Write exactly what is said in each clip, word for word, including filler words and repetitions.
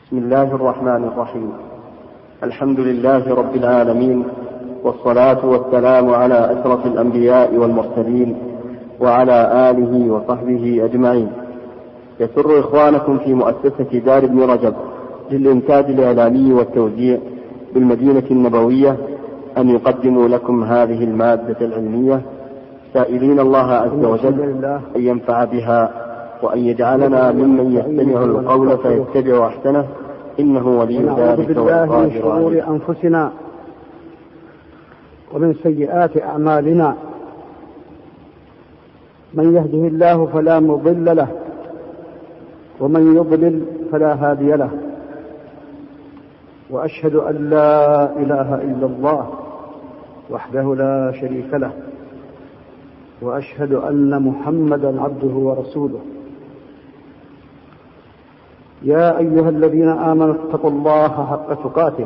بسم الله الرحمن الرحيم. الحمد لله رب العالمين، والصلاة والسلام على أشرف الأنبياء والمرسلين وعلى آله وصحبه أجمعين. يسر إخوانكم في مؤسسة دار ابن رجب للإنتاج الإعلامي والتوزيع بالمدينة النبوية أن يقدموا لكم هذه المادة العلمية، سائلين الله عز وجل أن ينفع بها وأن يجعلنا ممن يستمع القول فيتبع أحسنه، إنه ولي ذلك والقادر عليه. من شرور أنفسنا ومن سيئات أعمالنا، من يهده الله فلا مضل له ومن يضلل فلا هادي له، وأشهد أن لا إله إلا الله وحده لا شريك له، وأشهد أن محمدا عبده ورسوله. يا أيها الذين آمنوا اتقوا الله حق تقاته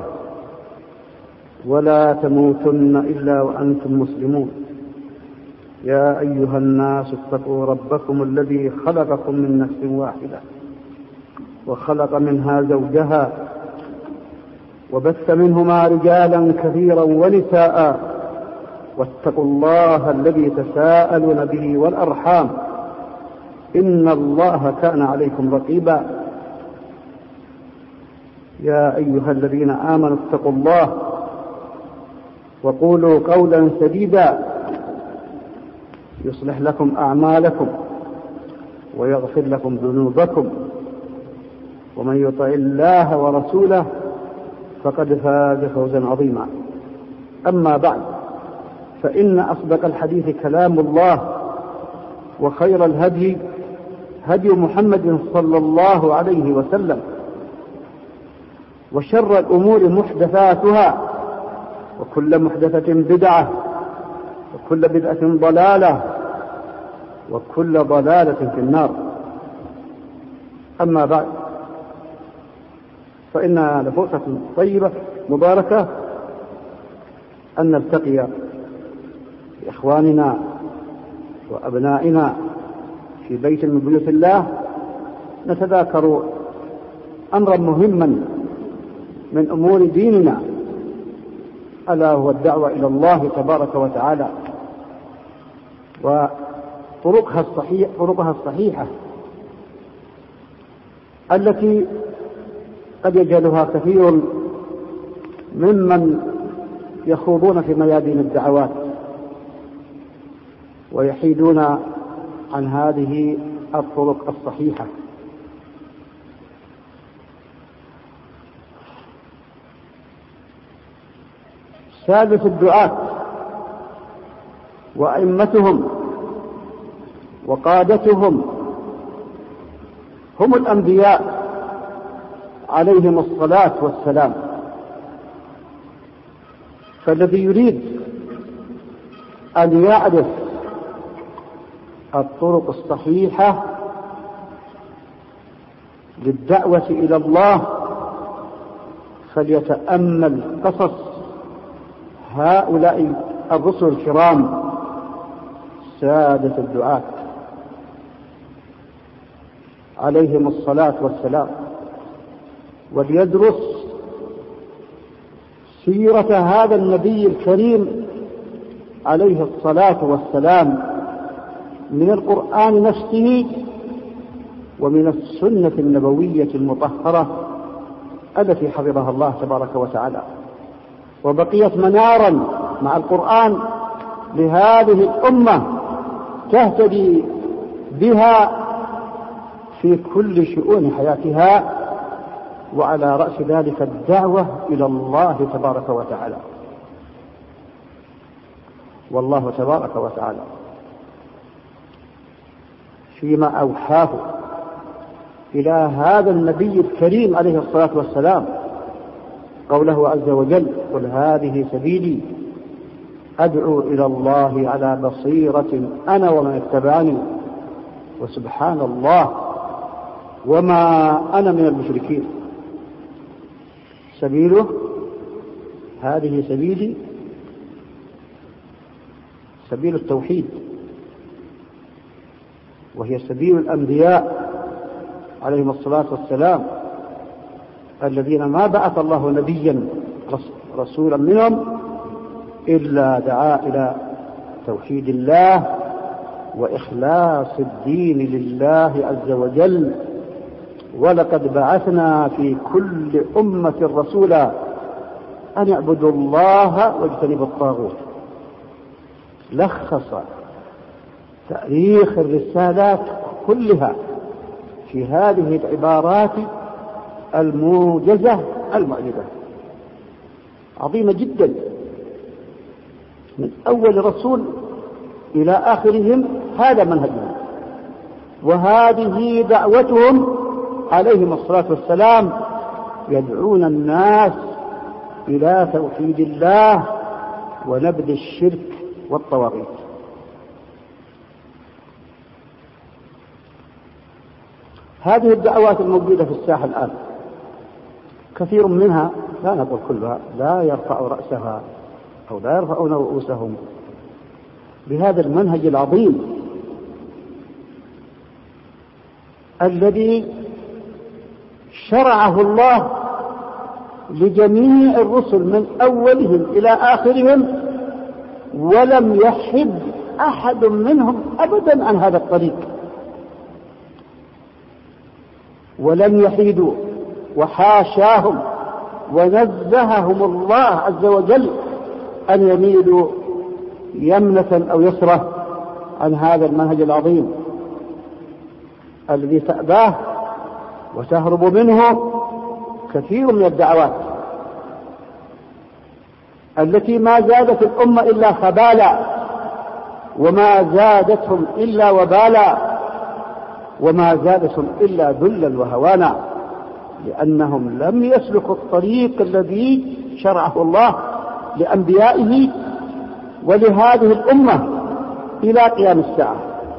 ولا تموتن إلا وأنتم مسلمون. يا أيها الناس اتقوا ربكم الذي خلقكم من نفس واحدة وخلق منها زوجها وبث منهما رجالا كثيرا ونساء، واتقوا الله الذي تساءلون به والأرحام، إن الله كان عليكم رقيبا. يا أيها الذين آمنوا اتقوا الله وقولوا قولا سديدا يصلح لكم أعمالكم ويغفر لكم ذنوبكم، ومن يطع الله ورسوله فقد فاز فوزا عظيما. أما بعد، فإن أصدق الحديث كلام الله، وخير الهدي هدي محمد صلى الله عليه وسلم، وشر الأمور محدثاتها، وكل محدثة بدعة، وكل بدعة ضلالة، وكل ضلالة في النار. أما بعد، فإنها لفرصة طيبة مباركة أن نلتقي بإخواننا وأبنائنا في بيت من بيوت الله، نتذاكر أمرا مهما من أمور ديننا، ألا هو الدعوة إلى الله تبارك وتعالى وطرقها الصحيح طرقها الصحيحة التي قد يجهلها كثير ممن يخوضون في ميادين الدعوات ويحيدون عن هذه الطرق الصحيحة. سادة الدعاة وأئمتهم وقادتهم هم الأنبياء عليهم الصلاة والسلام. فالذي يريد أن يعرف الطرق الصحيحة للدعوة إلى الله فليتأمل قصص هؤلاء الرسل الكرام سادة الدعاة عليهم الصلاة والسلام، وليدرس سيرة هذا النبي الكريم عليه الصلاة والسلام من القرآن نفسه ومن السنة النبوية المطهرة التي حفظها الله تبارك وتعالى، وبقيت منارا مع القرآن لهذه الأمة تهتدي بها في كل شؤون حياتها، وعلى رأس ذلك الدعوة إلى الله تبارك وتعالى. والله تبارك وتعالى فيما أوحاه إلى هذا النبي الكريم عليه الصلاة والسلام قوله عز وجل: قل هذه سبيلي أدعو إلى الله على بصيرة أنا ومن اتبعني وسبحان الله وما أنا من المشركين. سبيله هذه سبيلي سبيل التوحيد، وهي سبيل الأنبياء عليهم الصلاة والسلام الذين ما بعث الله نبيا رسولا منهم إلا دعا إلى توحيد الله وإخلاص الدين لله عز وجل. ولقد بعثنا في كل أمة رسولا أن يعبدوا الله واجتنبوا الطاغوت. لخص تاريخ الرسالات كلها في هذه العبارات الموجزة المؤلفة، عظيمة جدا، من أول رسول إلى آخرهم هذا منهجهم وهذه دعوتهم عليهم الصلاة والسلام، يدعون الناس إلى توحيد الله ونبذ الشرك والطواغيت. هذه الدعوات الموجودة في الساحة الآن كثير منها، لا نقول كلها، لا يرفع رأسها أو لا يرفعون رؤوسهم بهذا المنهج العظيم الذي شرعه الله لجميع الرسل من أولهم إلى آخرهم، ولم يحد أحد منهم أبدا عن هذا الطريق، ولم يحيدوا، وحاشاهم ونزههم الله عز وجل أن يميلوا يمنة أو يسرة عن هذا المنهج العظيم الذي تأباه وتهرب منه كثير من الدعوات التي ما زادت الأمة إلا خبالا، وما زادتهم إلا وبالا، وما زادتهم إلا ذلا وهوانا، لأنهم لم يسلكوا الطريق الذي شرعه الله لأنبيائه ولهذه الأمة إلى قيام الساعة.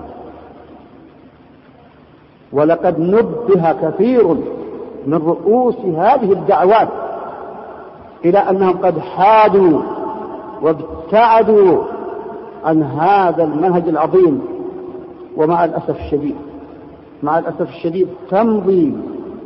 ولقد نبه كثير من رؤوس هذه الدعوات إلى أنهم قد حادوا وابتعدوا عن هذا المنهج العظيم، ومع الأسف الشديد مع الأسف الشديد تمضي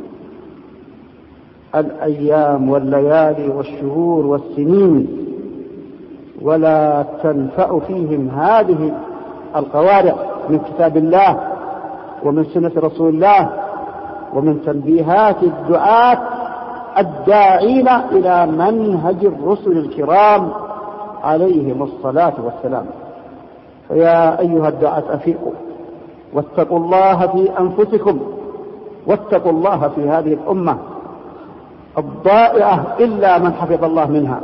الأيام والليالي والشهور والسنين ولا تنفع فيهم هذه القوارع من كتاب الله ومن سنة رسول الله ومن تنبيهات الدعاة الداعين إلى منهج الرسل الكرام عليهم الصلاة والسلام. فيا أيها الدعاة أفيقوا واتقوا الله في أنفسكم واتقوا الله في هذه الأمة الضائعة إلا من حفظ الله منها.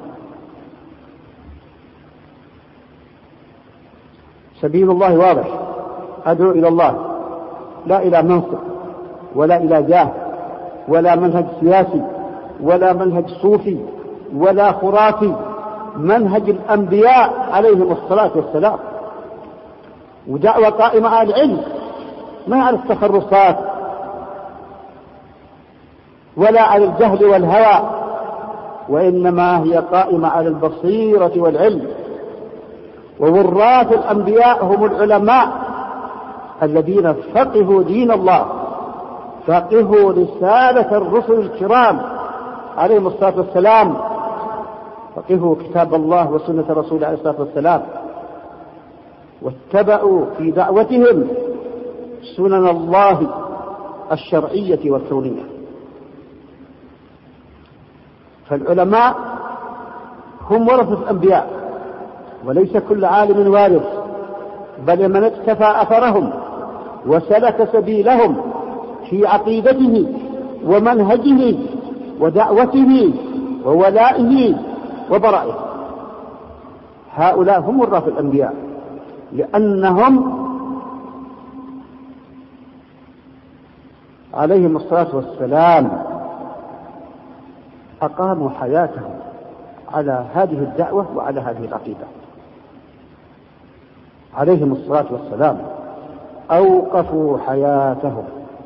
سبيل الله واضح، أدعو إلى الله، لا إلى منصب ولا إلى جاه ولا منهج سياسي ولا منهج صوفي ولا خرافي، منهج الأنبياء عليهم الصلاة والسلام، ودعوة قائمة على العلم ما على التخرصات ولا على الجهل والهوى، وإنما هي قائمة على البصيرة والعلم. ووراث الأنبياء هم العلماء الذين فقهوا دين الله، فقهوا رسالة الرسل الكرام عليهم الصلاة والسلام، فقهوا كتاب الله وسنة رسوله عليه الصلاة والسلام، واتبعوا في دعوتهم سنن الله الشرعية والكونية. فالعلماء هم ورثة الأنبياء، وليس كل عالم وارث، بل من اقتفى أثرهم وسلك سبيلهم في عقيدته ومنهجه ودعوته وولائه وبرائه، هؤلاء هم ورثة الأنبياء، لأنهم عليهم الصلاة والسلام أقاموا حياتهم على هذه الدعوة وعلى هذه العقيدة. عليهم الصلاة والسلام أوقفوا حياتهم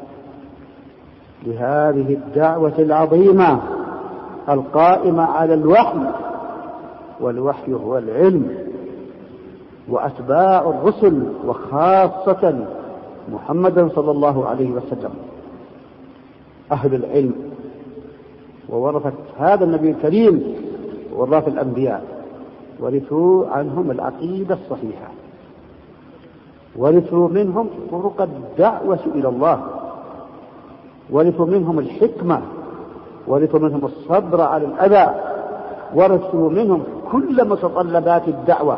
لهذه الدعوة العظيمة القائمة على الوحي، والوحي هو العلم، وأتباع الرسل وخاصة محمدا صلى الله عليه وسلم أهل العلم وورثت هذا النبي الكريم وورث الأنبياء، ورثوا عنهم العقيدة الصحيحة، ورثوا منهم طرق الدعوة إلى الله، ورثوا منهم الحكمة، ورثوا منهم الصبر على الأذى، ورثوا منهم كل متطلبات الدعوة.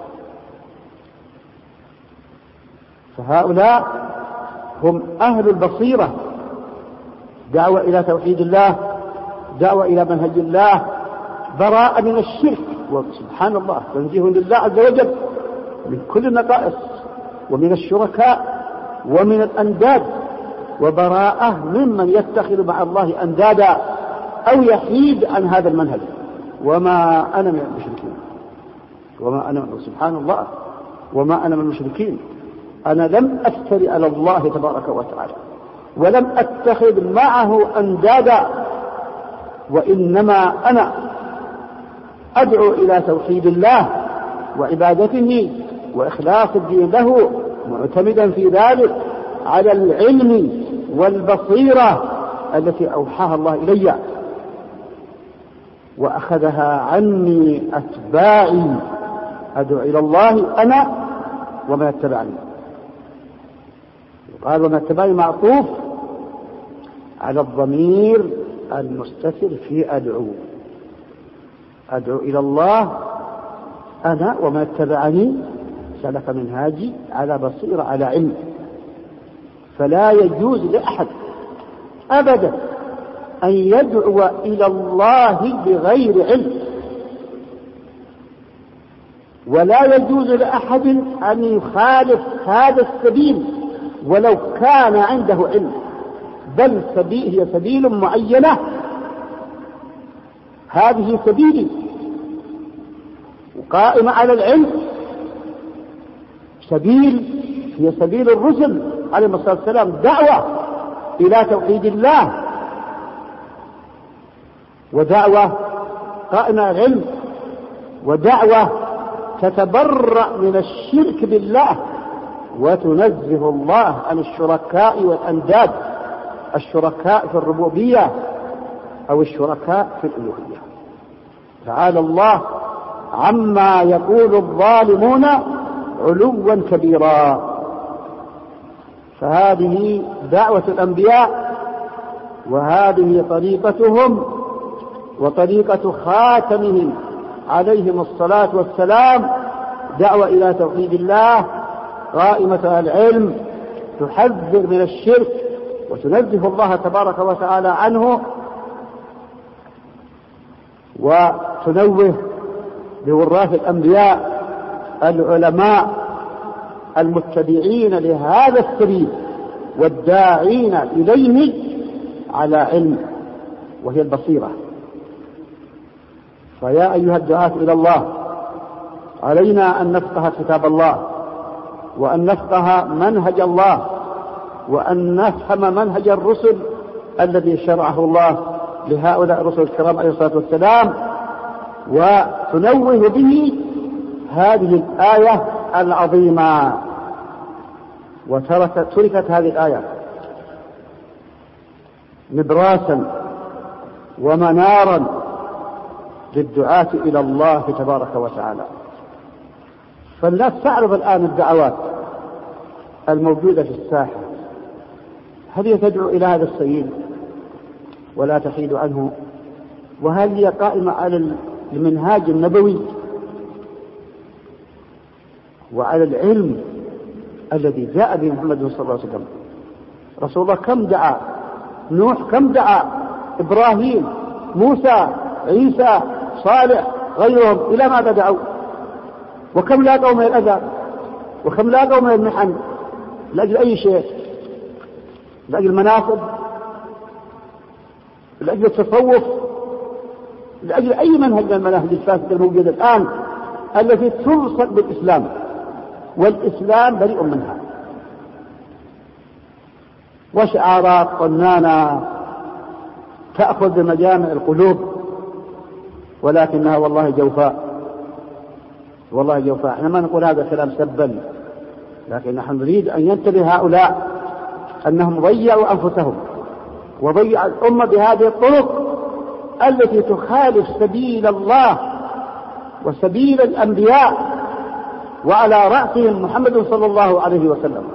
فهؤلاء هم أهل البصيرة، دعوة إلى توحيد الله، دعوة إلى منهج الله، براءة من الشرك، وسبحان الله تنزيه لله عز وجل من كل النقائص ومن الشركاء ومن الأنداد، وبراءة ممن يتخذ مع الله أندادا أو يحيد عن هذا المنهج. وما أنا من المشركين، وما أنا سبحان الله وما أنا من المشركين. أنا لم أفتري على الله تبارك وتعالى، ولم أتخذ معه أندادا، وإنما أنا أدعو إلى توحيد الله وعبادته وإخلاص الدين له، معتمدا في ذلك على العلم والبصيرة التي أوحاها الله إلي وأخذها عني أتباعي. أدعو إلى الله أنا وما اتبعني. قال وما اتبعني معطوف على الضمير المستتر في أدعو. أدعو إلى الله أنا وما اتبعني سلك منهاجي على بصيرة على علم. فلا يجوز لأحد أبدا أن يدعو إلى الله بغير علم، ولا يجوز لأحد أن يخالف هذا السبيل ولو كان عنده علم، بل سبيل هي سبيل معينة، هذه سبيلي وقائمة على العلم، سبيل هي سبيل الرسل عليه الصلاة والسلام، دعوة إلى توحيد الله ودعوة قائمة على العلم، ودعوة تتبرأ من الشرك بالله وتنزه الله عن الشركاء والأنداد، الشركاء في الربوبية أو الشركاء في الألوهية. تعالى الله عما يقول الظالمون علوا كبيرا. فهذه دعوة الأنبياء، وهذه طريقتهم وطريقة خاتمهم عليهم الصلاة والسلام، دعوة إلى توحيد الله قائمة على العلم، تحذر من الشرك وتنزه الله تبارك وتعالى عنه، وتنوه بوراث الأنبياء العلماء المتبعين لهذا السبيل والداعين إليه على علم، وهي البصيرة. فيا أيها الدعاة إلى الله، علينا أن نفقه كتاب الله، وأن نفقه منهج الله، وأن نفهم منهج الرسل الذي شرعه الله لهؤلاء الرسل الكرام عليه الصلاة والسلام، وتنوه به هذه الآية العظيمة. وتركت تركت هذه الآية نبراسا ومنارا للدعاة إلى الله تبارك وتعالى. فالناس تعرف الآن الدعوات الموجودة في الساحة، هل هي تدعو إلى هذا السبيل ولا تحيد عنه؟ وهل هي قائمة على المنهاج النبوي وعلى العلم الذي جاء به محمد صلى الله عليه وسلم؟ رسول الله كم دعا؟ نوح كم دعا؟ إبراهيم، موسى، عيسى، صالح، غيرهم، إلى ماذا دعوا؟ وكم لاقوا من الأذى، وكم لاقوا من المحن، لأجل أي شيء؟ لأجل المناصب، لأجل التصوف، لأجل أي منهج من المناهج الفاسدة الموجودة الآن التي تلصق بالإسلام، والإسلام بريء منها، وشعارات طنانة تأخذ بمجامع القلوب، ولكنها والله جوفاء، والله جوفاء. احنا ما نقول هذا كلام سبا، لكن نحن نريد أن ينتبه هؤلاء أنهم ضيعوا أنفسهم وضيعوا الأمة بهذه الطرق التي تخالف سبيل الله وسبيل الأنبياء، وعلى رأسهم محمد صلى الله عليه وسلم.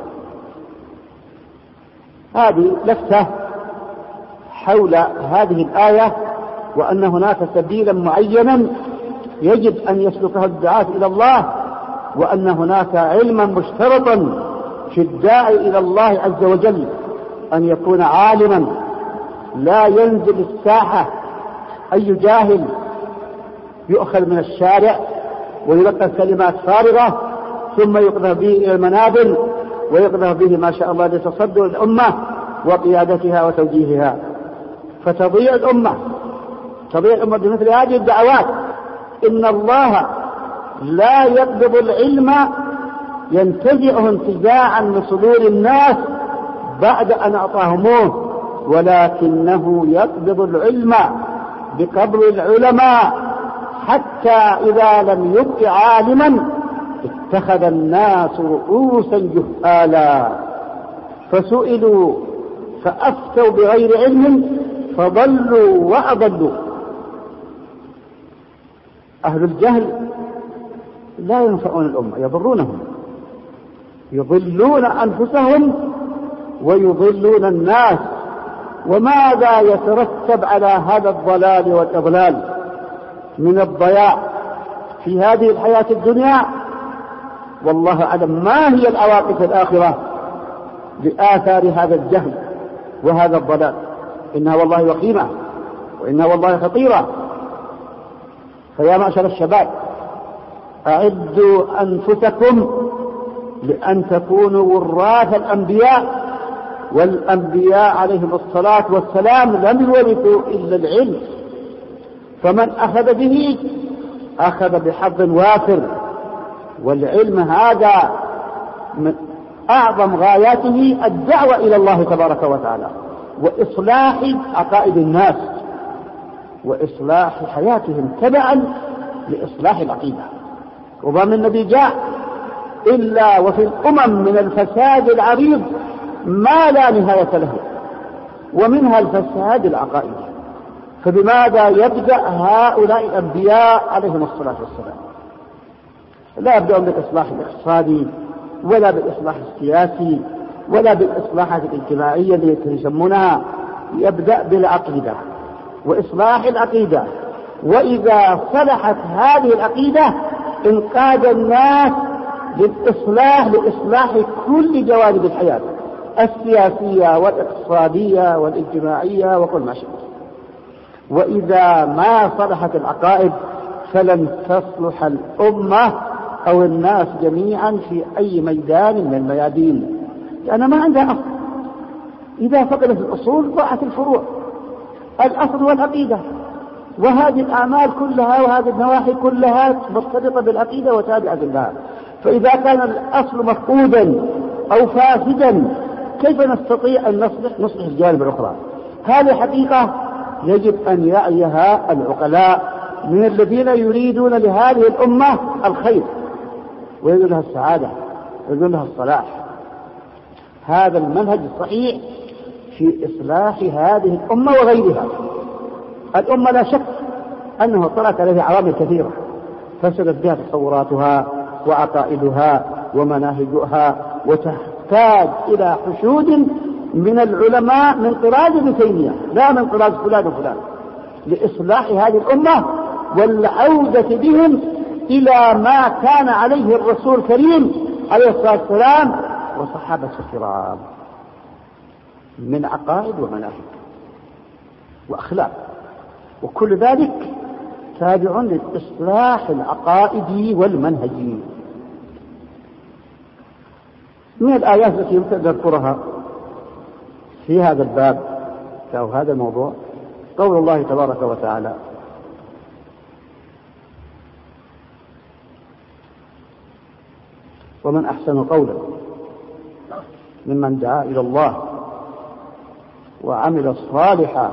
هذه لفتة حول هذه الآية، وأن هناك سبيلا معينا يجب أن يسلكه الدعاة إلى الله، وأن هناك علما مشترطا في الداعي إلى الله عز وجل، أن يكون عالما لا ينزل الساحة أي جاهل يؤخذ من الشارع ويلقى كلمات فارغة ثم يقذف به إلى المنابر ويقذف به ما شاء الله لتصدر الأمة وقيادتها وتوجيهها، فتضيع الأمة تضيع الأمة بمثل هذه الدعوات. إن الله لا يقبض العلم ينتزعه انتزاعا من صدور الناس بعد أن أعطاهموه، ولكنه يقبض العلم بقبض العلماء، حتى إذا لم يبق عالما اتخذ الناس رؤوسا جهالا فسئلوا فأفتوا بغير علم فضلوا وأضلوا. أهل الجهل لا ينفعون الأمة، يضرونهم، يضلون أنفسهم ويضلون الناس. وماذا يترتب على هذا الضلال والإضلال من الضياع في هذه الحياة الدنيا؟ والله أعلم ما هي العواقب الآخرة لآثار هذا الجهل وهذا الضلال. إنها والله وخيمة، وإنها والله خطيرة. فيا معشر الشباب، أعدوا أنفسكم لأن تكونوا وراث الأنبياء، والأنبياء عليهم الصلاة والسلام لم يورثوا إلا العلم، فمن أخذ به أخذ بحظ وافر. والعلم هذا من أعظم غاياته الدعوة إلى الله تبارك وتعالى، وإصلاح عقائد الناس، وإصلاح حياتهم تبعا لإصلاح العقيدة. وما من نبي جاء إلا وفي الأمم من الفساد العريض ما لا نهاية له، ومنها الفساد العقائدي. فبماذا يبدأ هؤلاء الأنبياء عليهم الصلاة والسلام؟ لا يبدأون بالإصلاح الاقتصادي ولا بالإصلاح السياسي ولا بالإصلاحات الاجتماعية التي يسمونها، يبدأ بالعقيدة وإصلاح العقيدة. وإذا صلحت هذه العقيدة انقاد الناس للإصلاح لإصلاح كل جوانب الحياة السياسية والاقتصادية والاجتماعية وكل ما شابه. وإذا ما صلحت العقائد فلن تصلح الأمة أو الناس جميعا في أي ميدان من الميادين، لأن ما عندها أصل. إذا فقدت الأصول ضاعت الفروع. الأصل والعقيدة، وهذه الأعمال كلها وهذه النواحي كلها مرتبطة بالعقيدة وتابعة لها. فإذا كان الأصل مفقودا أو فاسدا كيف نستطيع أن نصلح نصلح الجانب الأخرى؟ هذه حقيقة يجب أن يعيها العقلاء من الذين يريدون لهذه الأمة الخير ويريدون لها السعادة ويريدون لها الصلاح. هذا المنهج الصحيح في إصلاح هذه الأمة وغيرها. الأمة لا شك أنه طلعت عليها عوامل كثيرة فسدت بها تصوراتها وعقائدها ومناهجها، وتحتاج إلى حشود من العلماء من طراز ابن تيمية لا من طراز فلان وفلان لإصلاح هذه الأمة والعودة بهم إلى ما كان عليه الرسول الكريم عليه الصلاة والسلام وصحابة الكرام من عقائد ومناهج وأخلاق. وكل ذلك تابع للإصلاح العقائدي والمنهجي. من الآيات التي يمكن أن نذكرها في هذا الباب أو هذا الموضوع قول الله تبارك وتعالى: ومن أحسن قولا ممن دعا إلى الله وعمل صالحا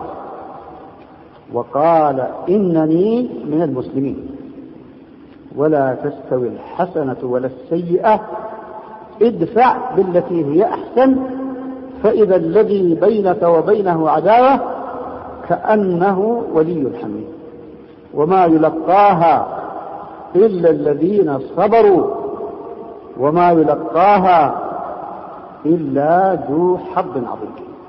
وقال إنني من المسلمين ولا تستوي الحسنة ولا السيئة ادفع بالتي هي أحسن فإذا الذي بينك وبينه عداوة كأنه ولي حميد. وما يلقاها إلا الذين صبروا وما يلقاها إلا ذو حظ عظيم.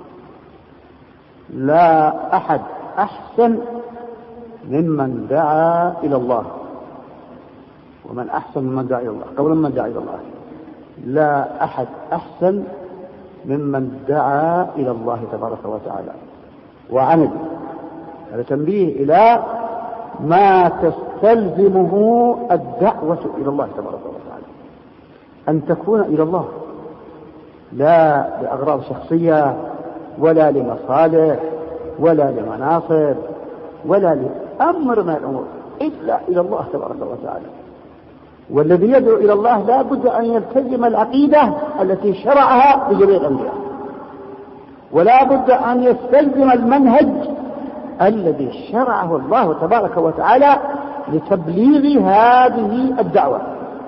لا أحد أحسن ممن دعا إلى الله، ومن أحسن ممن دعا إلى الله قبل من دعا إلى الله. لا أحد أحسن ممن دعا إلى الله تبارك وتعالى وعمل. هذا تنبيه إلى ما تستلزمه الدعوة إلى الله تبارك وتعالى، أن تكون إلى الله لا لأغراض شخصية ولا لمصالح ولا لمناصب ولا لأمر من الأمور إلا إلى الله تبارك وتعالى. والذي يدعو إلى الله لا بد أن يلتزم العقيدة التي شرعها لجميع الأنبياء، ولا بد أن يستلزم المنهج الذي شرعه الله تبارك وتعالى لتبليغ هذه الدعوة.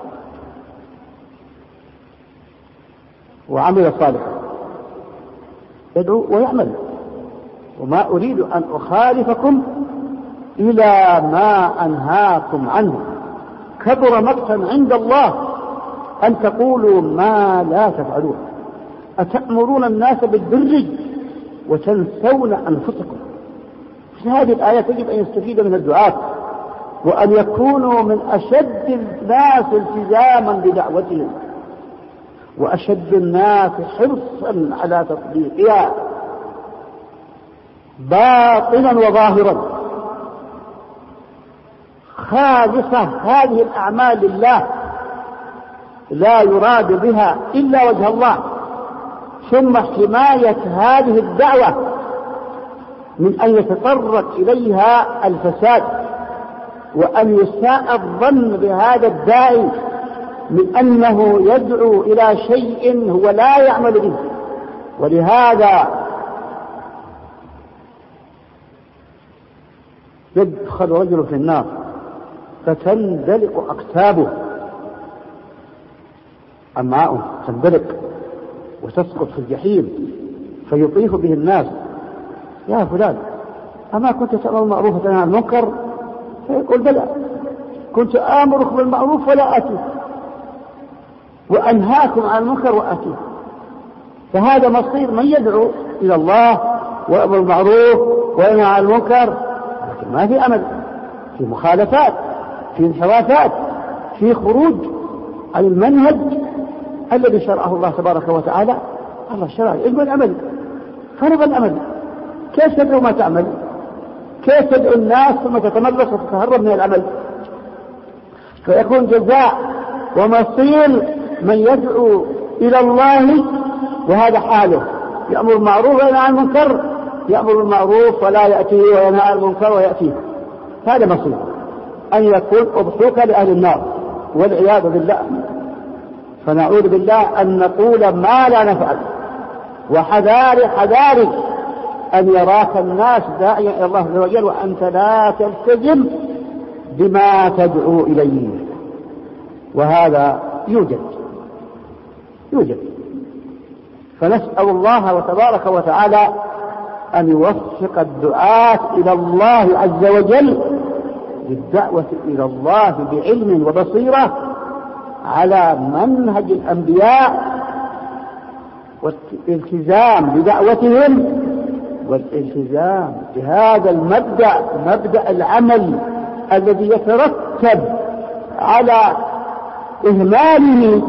وعمل صالحا يدعو ويعمل. وما أريد أن أخالفكم إلى ما أنهاكم عنه. كبر مقتا عند الله أن تقولوا ما لا تفعلون. أتأمرون الناس بالبر وتنسون أنفسكم. في هذه الآية يجب أن يستفيد من الدعاة وأن يكونوا من أشد الناس التزاما بدعوتهم وأشد الناس حرصا على تطبيقها باطنا وظاهرا، خالصة هذه الأعمال لله لا يراد بها إلا وجه الله، ثم حماية هذه الدعوة من أن يتطرق إليها الفساد وأن يساء الظن بهذا الداعي من أنه يدعو إلى شيء هو لا يعمل به. ولهذا يدخل رجل في النار فتندلق أكتابه، أمعاؤه تندلق وتسقط في الجحيم فيطيف به الناس: يا فلان أما كنت تأمر بالمعروف وتنهى عن المنكر؟ فيقول: بلى، كنت آمرك بالمعروف ولا آتيك، وأنهاكم عن المنكر وآتيك. فهذا مصير من يدعو إلى الله ويأمر بالمعروف وينهى عن المنكر، لكن ما في أمل، في مخالفات، في انحرافات، في خروج عن المنهج الذي شرعه الله تبارك وتعالى. الله شرع علم العمل، فرض العمل. كيف تدعو ما تعمل؟ كيف تدعو الناس ثم تتملص وتتهرب من العمل؟ فيكون جزاء ومصير من يدعو إلى الله وهذا حاله، يأمر بالمعروف وينهى عن المنكر، يأمر بالمعروف ولا يأتيه وينهى عن المنكر ويأتيه. هذا مصير أن يكون أضحوك لأهل النار والعياذ بالله. فنعوذ بالله أن نقول ما لا نفعل. وحذاري حذاري أن يراك الناس داعيا إلى الله عز وجل وأنت لا تلتزم بما تدعو إليه، وهذا يوجد يوجد فنسأل الله تبارك وتعالى أن يوفق الدعاة إلى الله عز وجل بالدعوة إلى الله بعلم وبصيرة على منهج الأنبياء، والالتزام بدعوتهم والالتزام بهذا المبدأ، مبدأ العمل الذي يترتب على إهماله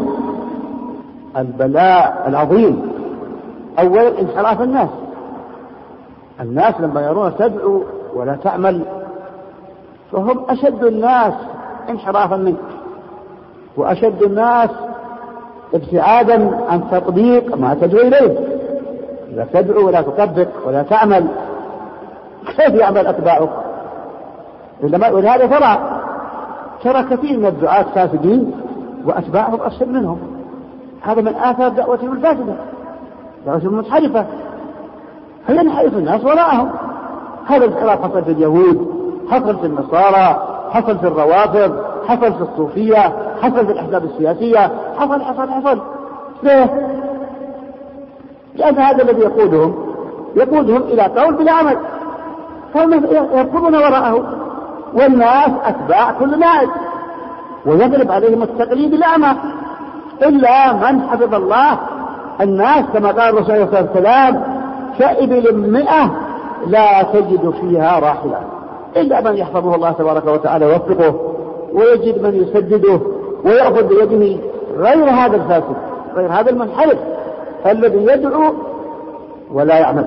البلاء العظيم. أولا انحراف الناس. الناس لما يرون تدعو ولا تعمل فهم أشد الناس انحرافا منك، وأشد الناس ابتعادا عن تطبيق ما تدعو إليه. إذا تدعو ولا تطبق ولا تعمل كيف يعمل أتباعك؟ ولهذا ترى ترى كثير من الدعاة فاسدين وأتباعهم أشد منهم. هذا من آثار دعوتهم الفاسدة، دعوتهم منحرفة، فينحرف الناس وراءهم. هذا الانحراف حصل في اليهود، حصل في النصارى، حصل في الروافض، حصل في الصوفية، حصل في الأحزاب السياسية، حصل حصل حصل ليه؟ لأن هذا الذي يقودهم يقودهم إلى قول بلا عمل. فهم يركضون وراءه، والناس أتباع كل نائب، ويغلب عليهم التقليد الأعمى، إلا من حفظ الله. الناس كما قال الرسول صلى الله عليه وسلم: كإبل مئة لا تجد فيها راحلة، إلا من يحفظه الله تبارك وتعالى ويوفقه، ويجد من يسدده ويأخذ بيده، غير هذا الفاسد، غير هذا المنحرف الذي يدعو ولا يعمل.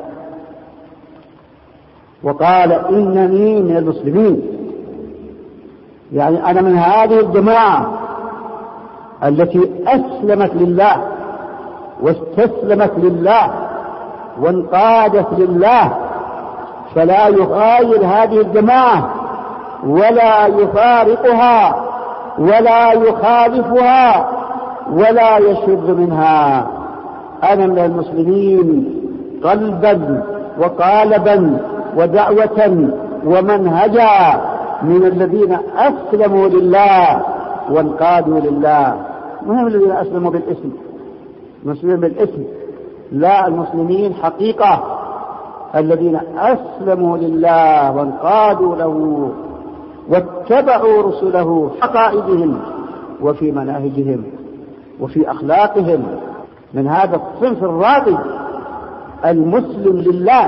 وقال: إنني من المسلمين، يعني أنا من هذه الجماعة التي أسلمت لله واستسلمت لله وانقادت لله، فلا يغاير هذه الجماعة ولا يفارقها ولا يخالفها ولا يشذ منها. أنا من المسلمين قلبا وقالبا ودعوة ومنهجا، من الذين أسلموا لله وانقادوا لله. ما هم الذين أسلموا بالاسم، مسلمين بالاسم، لا، المسلمين حقيقة الذين أسلموا لله وانقادوا له واتبعوا رسله في عقائدهم وفي مناهجهم وفي أخلاقهم، من هذا الصنف الراقي المسلم لله،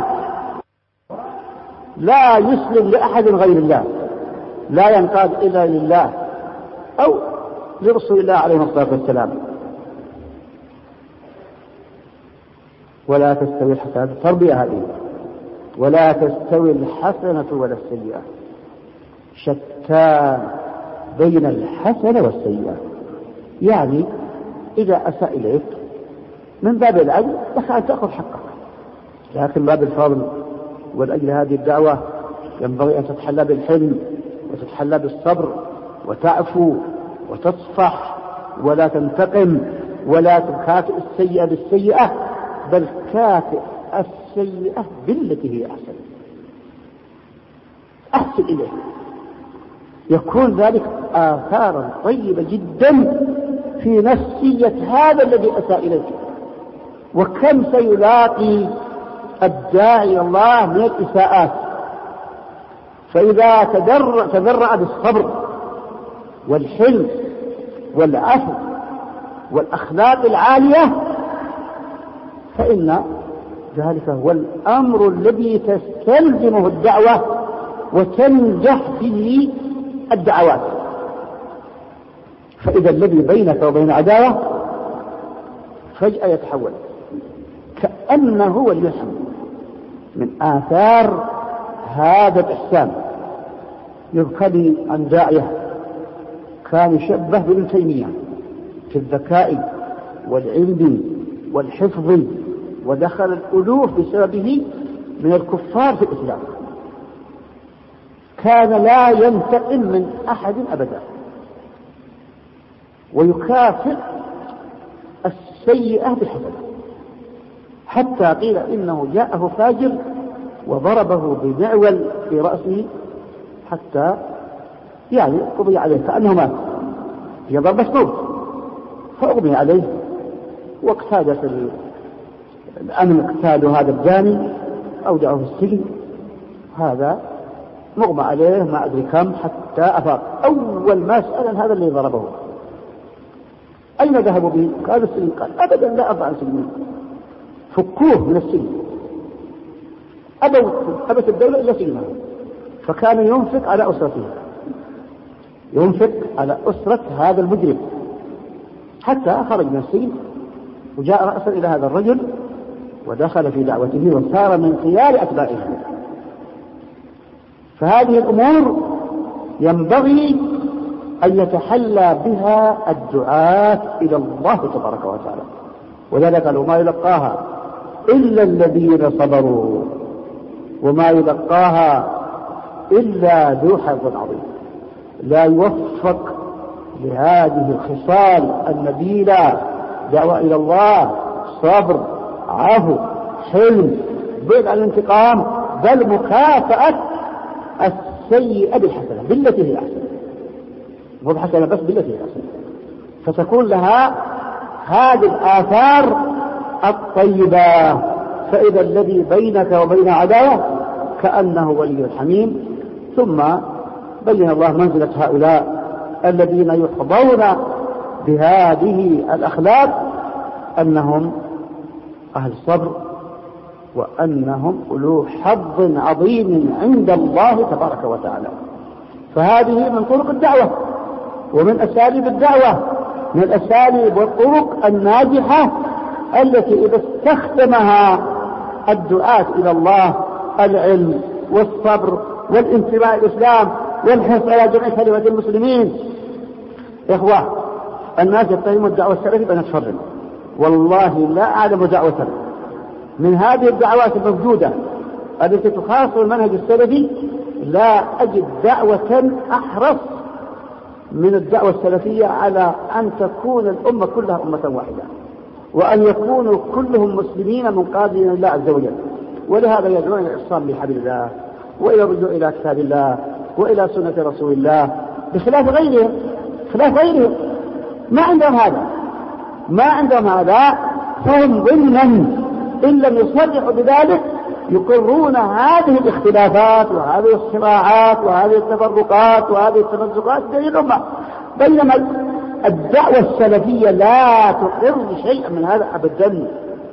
لا يسلم لأحد غير الله، لا ينقاد إلا لله أو لرسول الله عليه الصلاة والسلام. ولا تستوي الحسنة، التربية هذه، ولا تستوي الحسنة ولا السيئة، شتان بين الحسنة والسيئة. يعني إذا أساء إليك من باب العدل لك أن تأخذ حقك، لكن باب الفضل ولأجل هذه الدعوة ينبغي أن تتحلى بالحلم وتتحلى بالصبر وتعفو وتصفح ولا تنتقم ولا تكافئ السيئة بالسيئة، بل كافئ السيئة بالتي هي أحسن، أحسن إليه، يكون ذلك آثارا طيبة جدا في نفسية هذا الذي أساء إليك. وكم سيلاقي الداعي الله من الإساءات، فإذا تدرع, تدرع بالصبر والحلم والعفو والأخلاق العالية فإن ذلك هو الأمر الذي تستلزمه الدعوة وتنجح به الدعوات. فإذا الذي بينك وبين عداوة فجأة يتحول كأنه هو اليحم. من آثار هذا الإحسان يذكر لي عن داعية كان يشبه بابن تيمية في الذكاء والعلم والحفظ، ودخل الألوف بسببه من الكفار في الإسلام. كان لا ينتقم من أحد أبدا، ويكافئ السيئة بالحسنة، حتى قيل إنه جاءه فاجر وضربه بمعول في رأسه حتى يعني قضي عليه كأنه مات، هي ضربة موت، فأغمي عليه واقتادت الأمن اقتادوا هذا الجاني أودعه في السجن. هذا مغمى عليه ما أدري كم حتى أفاق. أول ما سأل هذا اللي ضربه أين ذهبوا به؟ قال السجن. قال أبدا لا أضع السجن، فكوه من السجن. أبوا أبت الدولة إلا سجنها. فكان ينفق على أسرته، ينفق على أسرة هذا المجرم حتى خرج من السجن وجاء رأسا إلى هذا الرجل ودخل في دعوته وصار من خيار أتباعه. فهذه الأمور ينبغي أن يتحلى بها الدعاة إلى الله تبارك وتعالى، وذلك قالوا ما يلقاها إلا الذين صبروا وما يلقاها إلا ذو حظ عظيم. لا يوفق لهذه الخصال النبيلة، دعوة إلى الله، صبر، عفو، حلم، بعد عن الانتقام، بل مكافأة السيئة بالحسنة بالتي هي أحسن، مو بحسنة بس بالتي هي أحسن، فتكون لها هذه الآثار الطيبة. فإذا الذي بينك وبين عداوة وكأنه ولي حميم. ثم بين الله منزلة هؤلاء الذين يحظون بهذه الأخلاق أنهم أهل صبر، وأنهم أولو حظ عظيم عند الله تبارك وتعالى. فهذه من طرق الدعوة ومن أساليب الدعوة، من الأساليب والطرق الناجحة التي إذا استخدمها الدعاة إلى الله العلم والصبر والانتماء الإسلام والحرص على جمع كلمة المسلمين. إخوة، الناس يتهمون الدعوة السلفية بأنها تفرق. والله لا أعلم دعوة من هذه الدعوات الموجودة التي تخاصم المنهج السلفي، لا أجد دعوة أحرص من الدعوة السلفية على أن تكون الأمة كلها أمة واحدة، وأن يكونوا كلهم مسلمين منقادين لله عز وجل. ولهذا يدعون إلى الإعتصام بحبل الله، وإلى الرجوع إلى كتاب الله، وإلى سنة رسول الله، بخلاف غيرهم. خلاف غيرهم ما عندهم هذا، ما عندهم هذا، فهم ضمنا إن لم يصرحوا بذلك يقرون هذه الاختلافات وهذه الصراعات وهذه التفرقات وهذه التمزقات بين الأمة. بينما الدعوة السلفية لا تقر شيئا من هذا أبدا،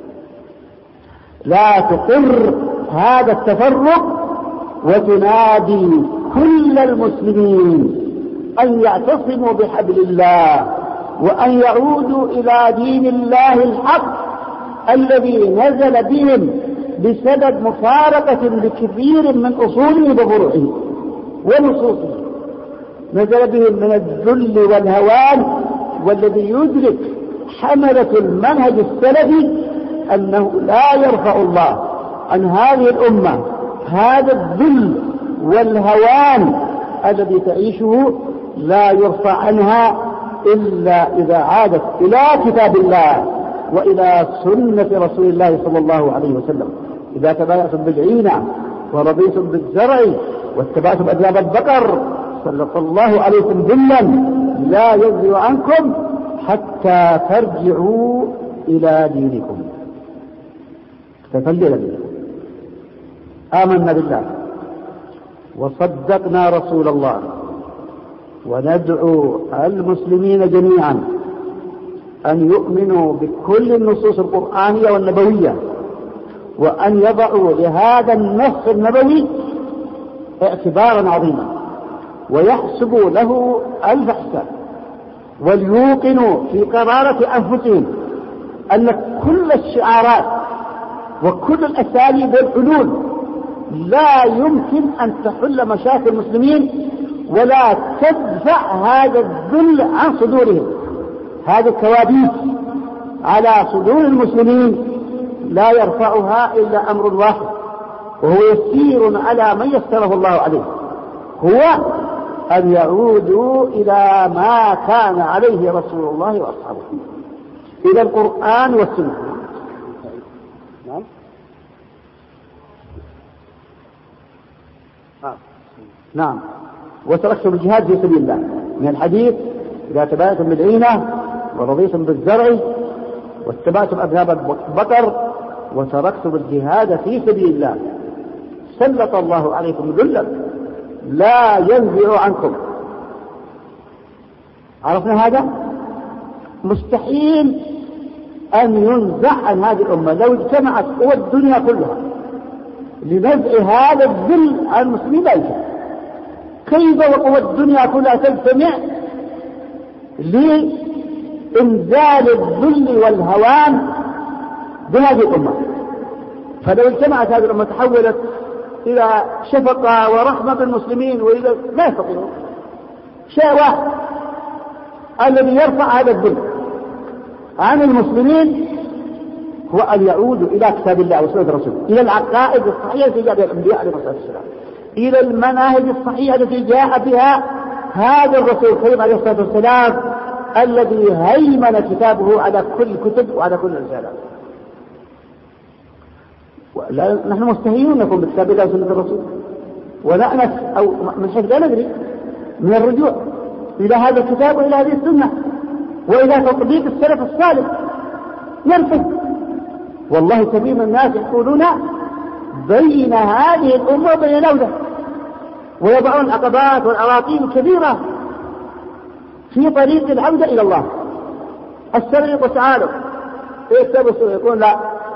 لا تقر هذا التفرق، وتنادي كل المسلمين أن يعتصموا بحبل الله، وأن يعودوا إلى دين الله الحق الذي نزل بهم بسبب مفارقة لكثير من أصوله وفروعه ونصوصه. نزل بهم من الذل والهوان، والذي يدرك حملة المنهج السلفي أنه لا يرفع الله عن هذه الأمة هذا الذل والهوان الذي تعيشه، لا يرفع عنها إلا إذا عادت إلى كتاب الله وإلى سنة رسول الله صلى الله عليه وسلم. إذا تبايعتم بالعينة ورضيتم بالزرع واتبعتم أذناب البقر سلط الله عليكم ذلا لا يزرع عنكم حتى ترجعوا إلى دينكم. تفلل به آمنا بالله وصدقنا رسول الله، وندعو المسلمين جميعا أن يؤمنوا بكل النصوص القرآنية والنبوية، وأن يضعوا لهذا النص النبوي اعتبارا عظيما، ويحسبوا له ألف حساب، وليوقنوا في قرارة أنفسهم أن كل الشعارات وكل الأساليب والحلول لا يمكن أن تحل مشاكل المسلمين ولا تدفع هذا الذل عن صدورهم. هذا الكوابيس على صدور المسلمين لا يرفعها إلا أمر واحد، وهو يسير على من يسره الله عليه، هو أن يعودوا إلى ما كان عليه رسول الله وأصحابه، إلى القرآن والسنة. نعم. نعم. وتركتم الجهاد في سبيل الله من الحديث: إذا تبايعتم بالعينة ورضيتم بالزرع واتبعتم أذناب البقر وتركتم الجهاد في سبيل الله سلط الله عليكم ذلا لا ينزع عنكم. عرفنا هذا؟ مستحيل أن ينزع عن هذه الأمة لو اجتمعت قوى الدنيا كلها لنزع هذا الذل عن المسلمين. لا يمكن. كيف وقوى الدنيا كلها تجتمع لإنزال الذل والهوان بهذه الأمة؟ فلو اجتمعت هذه الأمة تحولت إلى شفقة ورحمة بالمسلمين وإلى لا يستطيعون شيء واحد الذي يرفع هذا الذل عن المسلمين هو أن يعودوا إلى كتاب الله وسنة رسوله، إلى العقائد الصحيحة التي جاء بها الأنبياء عليهم الصلاة والسلام، إلى المناهج الصحيحة التي جاء بها هذا الرسول الكريم عليه الصلاة والسلام الذي هيمن كتابه على كل الكتب وعلى كل الرسالات. نحن مستحيلون نكون بكتاب الله وسنة الرسول ونأنس أو من حيث لا ندري من الرجوع إلى هذا الكتاب وإلى هذه السنة وإلى تطبيق السلف الصالح. نرفض. والله كثير من الناس يقولون بين هذه الأمة وبين الأولى، ويضعون عقبات والأراضين كبيرة في طريق العودة إلى الله. السرق وتعالوا يكتبوا يقول لا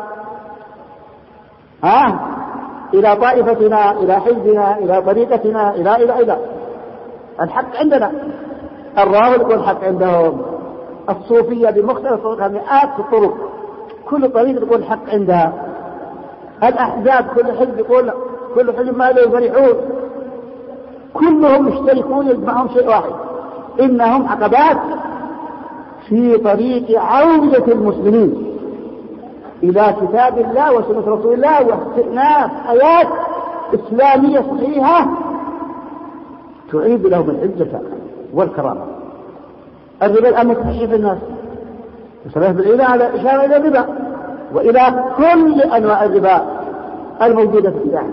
ها آه. إلى طائفتنا، إلى حزبنا، إلى طريقتنا، إلى إلى إلى الحق عندنا. الرافض يقول الحق عندهم، الصوفية بمختلف طرقها مئات الطرق، كل طريق يقول الحق عندها. الأحزاب كل حزب يقول كل حزب ما له يفرحون، كلهم مشتركون يجمعهم شيء واحد، إنهم عقبات في طريق عودة المسلمين إلى كتاب الله وسنة رسول الله واستئناف آيات إسلامية صحيحة تعيد لهم العزة والكرامة. الربا الآن متحشي في الناس، وصرف بالإله على إشارة إلى الربا وإلى كل أنواع الربا الموجودة في الإسلام.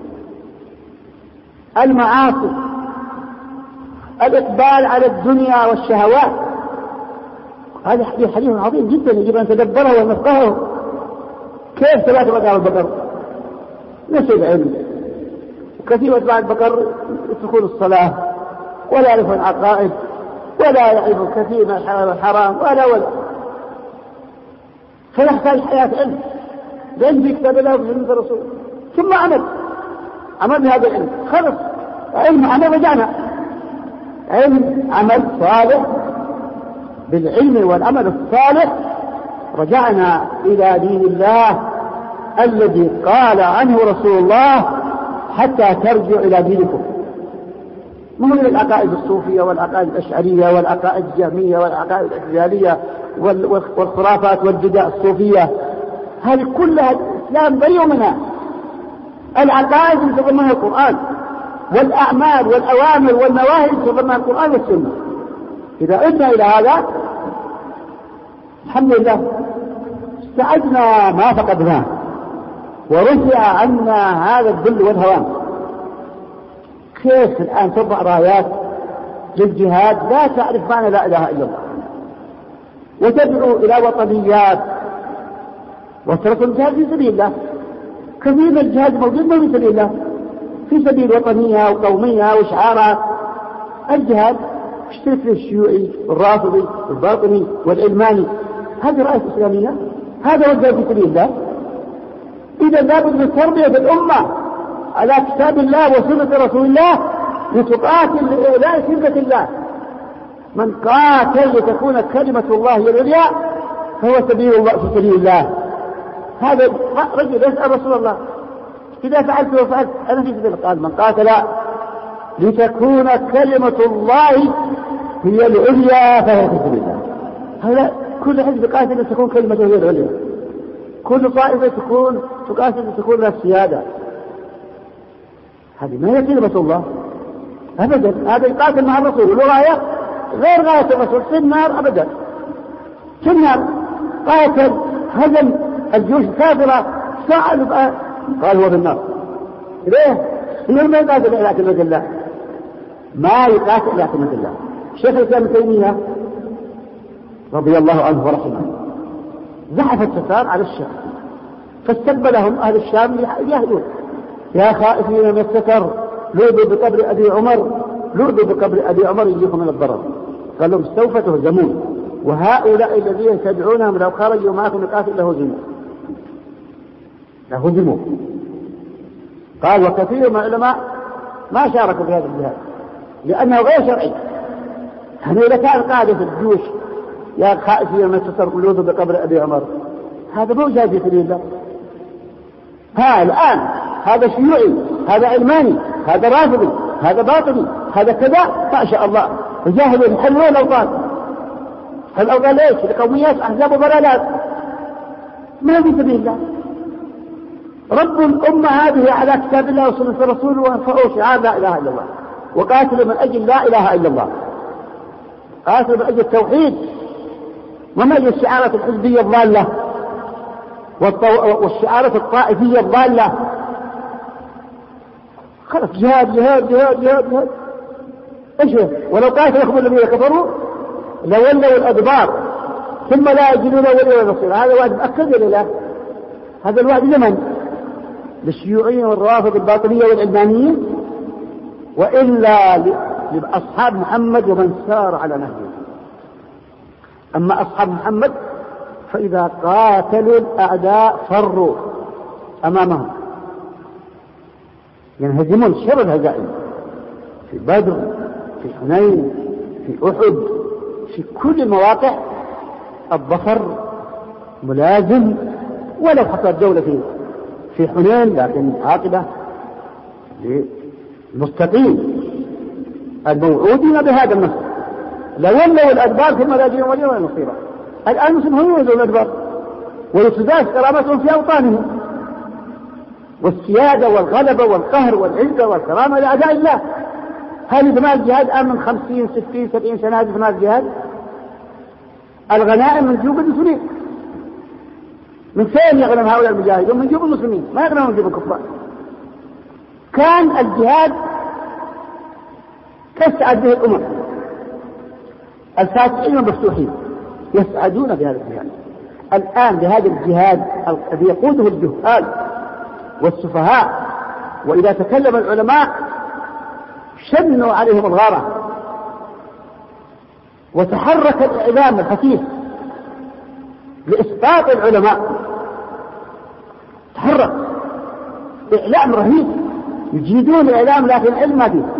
المعاصي، الإقبال على الدنيا والشهوات، هذا حديث عظيم جدا يجب أن نتدبره ونفقهه. كيف ثلاثة مقام البقر؟ نسي العلم، وكثير أتباع البقر يتركون الصلاة ولا يعرفون العقائد ولا يعرفون كثير من الحلال والحرام ولا ولا فيحتاج حياة علم، لأن في كتاب الله وسنة الرسول، ثم عمل عمل بهذا العلم، خلص علم عمل رجعنا علم عمل صالح، بالعلم والعمل الصالح رجعنا إلى دين الله الذي قال عنه رسول الله حتى ترجع إلى دينكم، مو من العقائد الصوفية والعقائد الأشعرية والعقائد الجهمية والعقائد الاعتزالية والخرافات والبدع الصوفية، هذه كلها الإسلام بريء منها. العقائد تضمنها القرآن، والأعمال والأوامر والنواهي تضمنها القرآن والسنة. إذا عدنا إلى هذا الحمد لله استعدنا ما فقدناه ورفع عنا هذا الذل والهوان. كيف الآن تضع رايات للجهاد لا تعرف معنى لا إله إلا الله، وتدعو إلى وطنيات وترك الجهاد في سبيل الله. كثير من الجهاد موجود في سبيل الله، في سبيل وطنية وقومية وشعارات. الجهاد اشترك في الشيوعي والرافضي والباطني والعلماني، هذه رأي إسلامية، هذا هو الجهاد في سبيل الله. إذا لابد من تربية الأمة على كتاب الله وسنة رسول الله لتقاتل لإعلاء كلمة الله. من قاتل لتكون كلمة الله هي العليا فهو سبيل الله في سبيل الله. هذا رجل يسأل رسول الله إذا فعلت وفعلت أنا في سبيل، قال من قاتل لتكون كلمة الله هي العليا فهو في سبيل الله. هذا كل حزب قاتل لتكون كلمته هي العليا، كل طائفة تكون تقاتل لتكون لها السيادة. هذه ما هي كلمة الله أبدا. هذا يقاتل مع الرسول وله غاية غير غاية الرسول في النار أبدا، في النار. قاتل هزم الجيوش الكافرة سأل بقى قال هو في النار. ليه؟ ليه ما يقاتل إلى كلمة الله؟ ما يقاتل إلى كلمة الله. شيخ الإسلام ابن تيمية رضي الله عنه ورحمه زحف التتار على الشام، فاستقبلهم أهل الشام يهدون: يا خائفين من التتر لوذوا بقبر أبي عمر، لوذوا بقبر أبي عمر يجيكم من الضرر. قال لهم: سوف تهزمون، وهؤلاء الذين تدعونهم لو خرجوا معكم نقاتل لهزموا لهزموا. قال: وكثير من العلماء ما شاركوا في هذا الجهاد لأنه غير شرعي. يعني إذا كان قادة الجيوش يا خائفين من التتر لوذوا بقبر أبي عمر، هذا مو جهاد في سبيل الله. ها الآن هذا شيوعي، هذا علماني، هذا رافضي، هذا باطني، هذا كذا، ما شاء الله يجاهدون يحلون الأوطان. الأوطان ليش؟ لقوميات أحزاب وضلالات، ما في سبيل الله. رب الأمة هذه على كتاب الله وسنة الرسول وانفعوا شعار لا إله إلا الله، وقاتلوا من أجل لا إله إلا الله، قاتلوا من أجل التوحيد ومن أجل الشعارات الحزبية الضالة والشعارات الطائفية الضالة. خلص جهاد جهاد جهاد جهاد جهاد. ايش هو؟ ولو قاتلكم الذين كفروا لولوا الأدبار ثم لا يجدون وليا ولا نصيرا. هذا وعد مؤكد ولا لا؟ هذا الوعد لمن؟ للشيوعيين والروافض الباطنية والعلمانيين، وإلا لأصحاب محمد ومن سار على نهجه. أما أصحاب محمد فإذا قاتلوا الأعداء فروا أمامهم، ينهزمون شر الهزائم في بدر، في حنين، في أحد، في كل المواقع الظفر ملازم، ولو حصلت الدولة في في حنين لكن عاقبة للمستقيم الموعودين بهذا النصر. لولوا الأدبار ثم لا يجدون وليا ولا نصيرا. الآن المسلمون هم يولوا الأدبار ويفسدات كرامتهم في أوطانهم، والسيادة والغلبة والقهر والعزة والكرامة لأعداء الله. هذه دماء الجهاد الآن من خمسين ستين سبعين سنة، هذه دماء الجهاد. الغنائم من جيوب المسلمين. من فين يغنم هؤلاء المجاهدون؟ من جيوب المسلمين، ما يغنمون من جيوب الكفار. كان الجهاد تسعد به الأمم، الفاتحين المفتوحين يسعدون بهذا الجهاد. الآن بهذا الجهاد الذي يقوده الجهال والسفهاء، وإذا تكلم العلماء شنوا عليهم الغارة، وتحرك الإعلام الخفيف لإسقاط العلماء. تحرك إعلام رهيب، يجيدون الإعلام لكن علم ما فيه.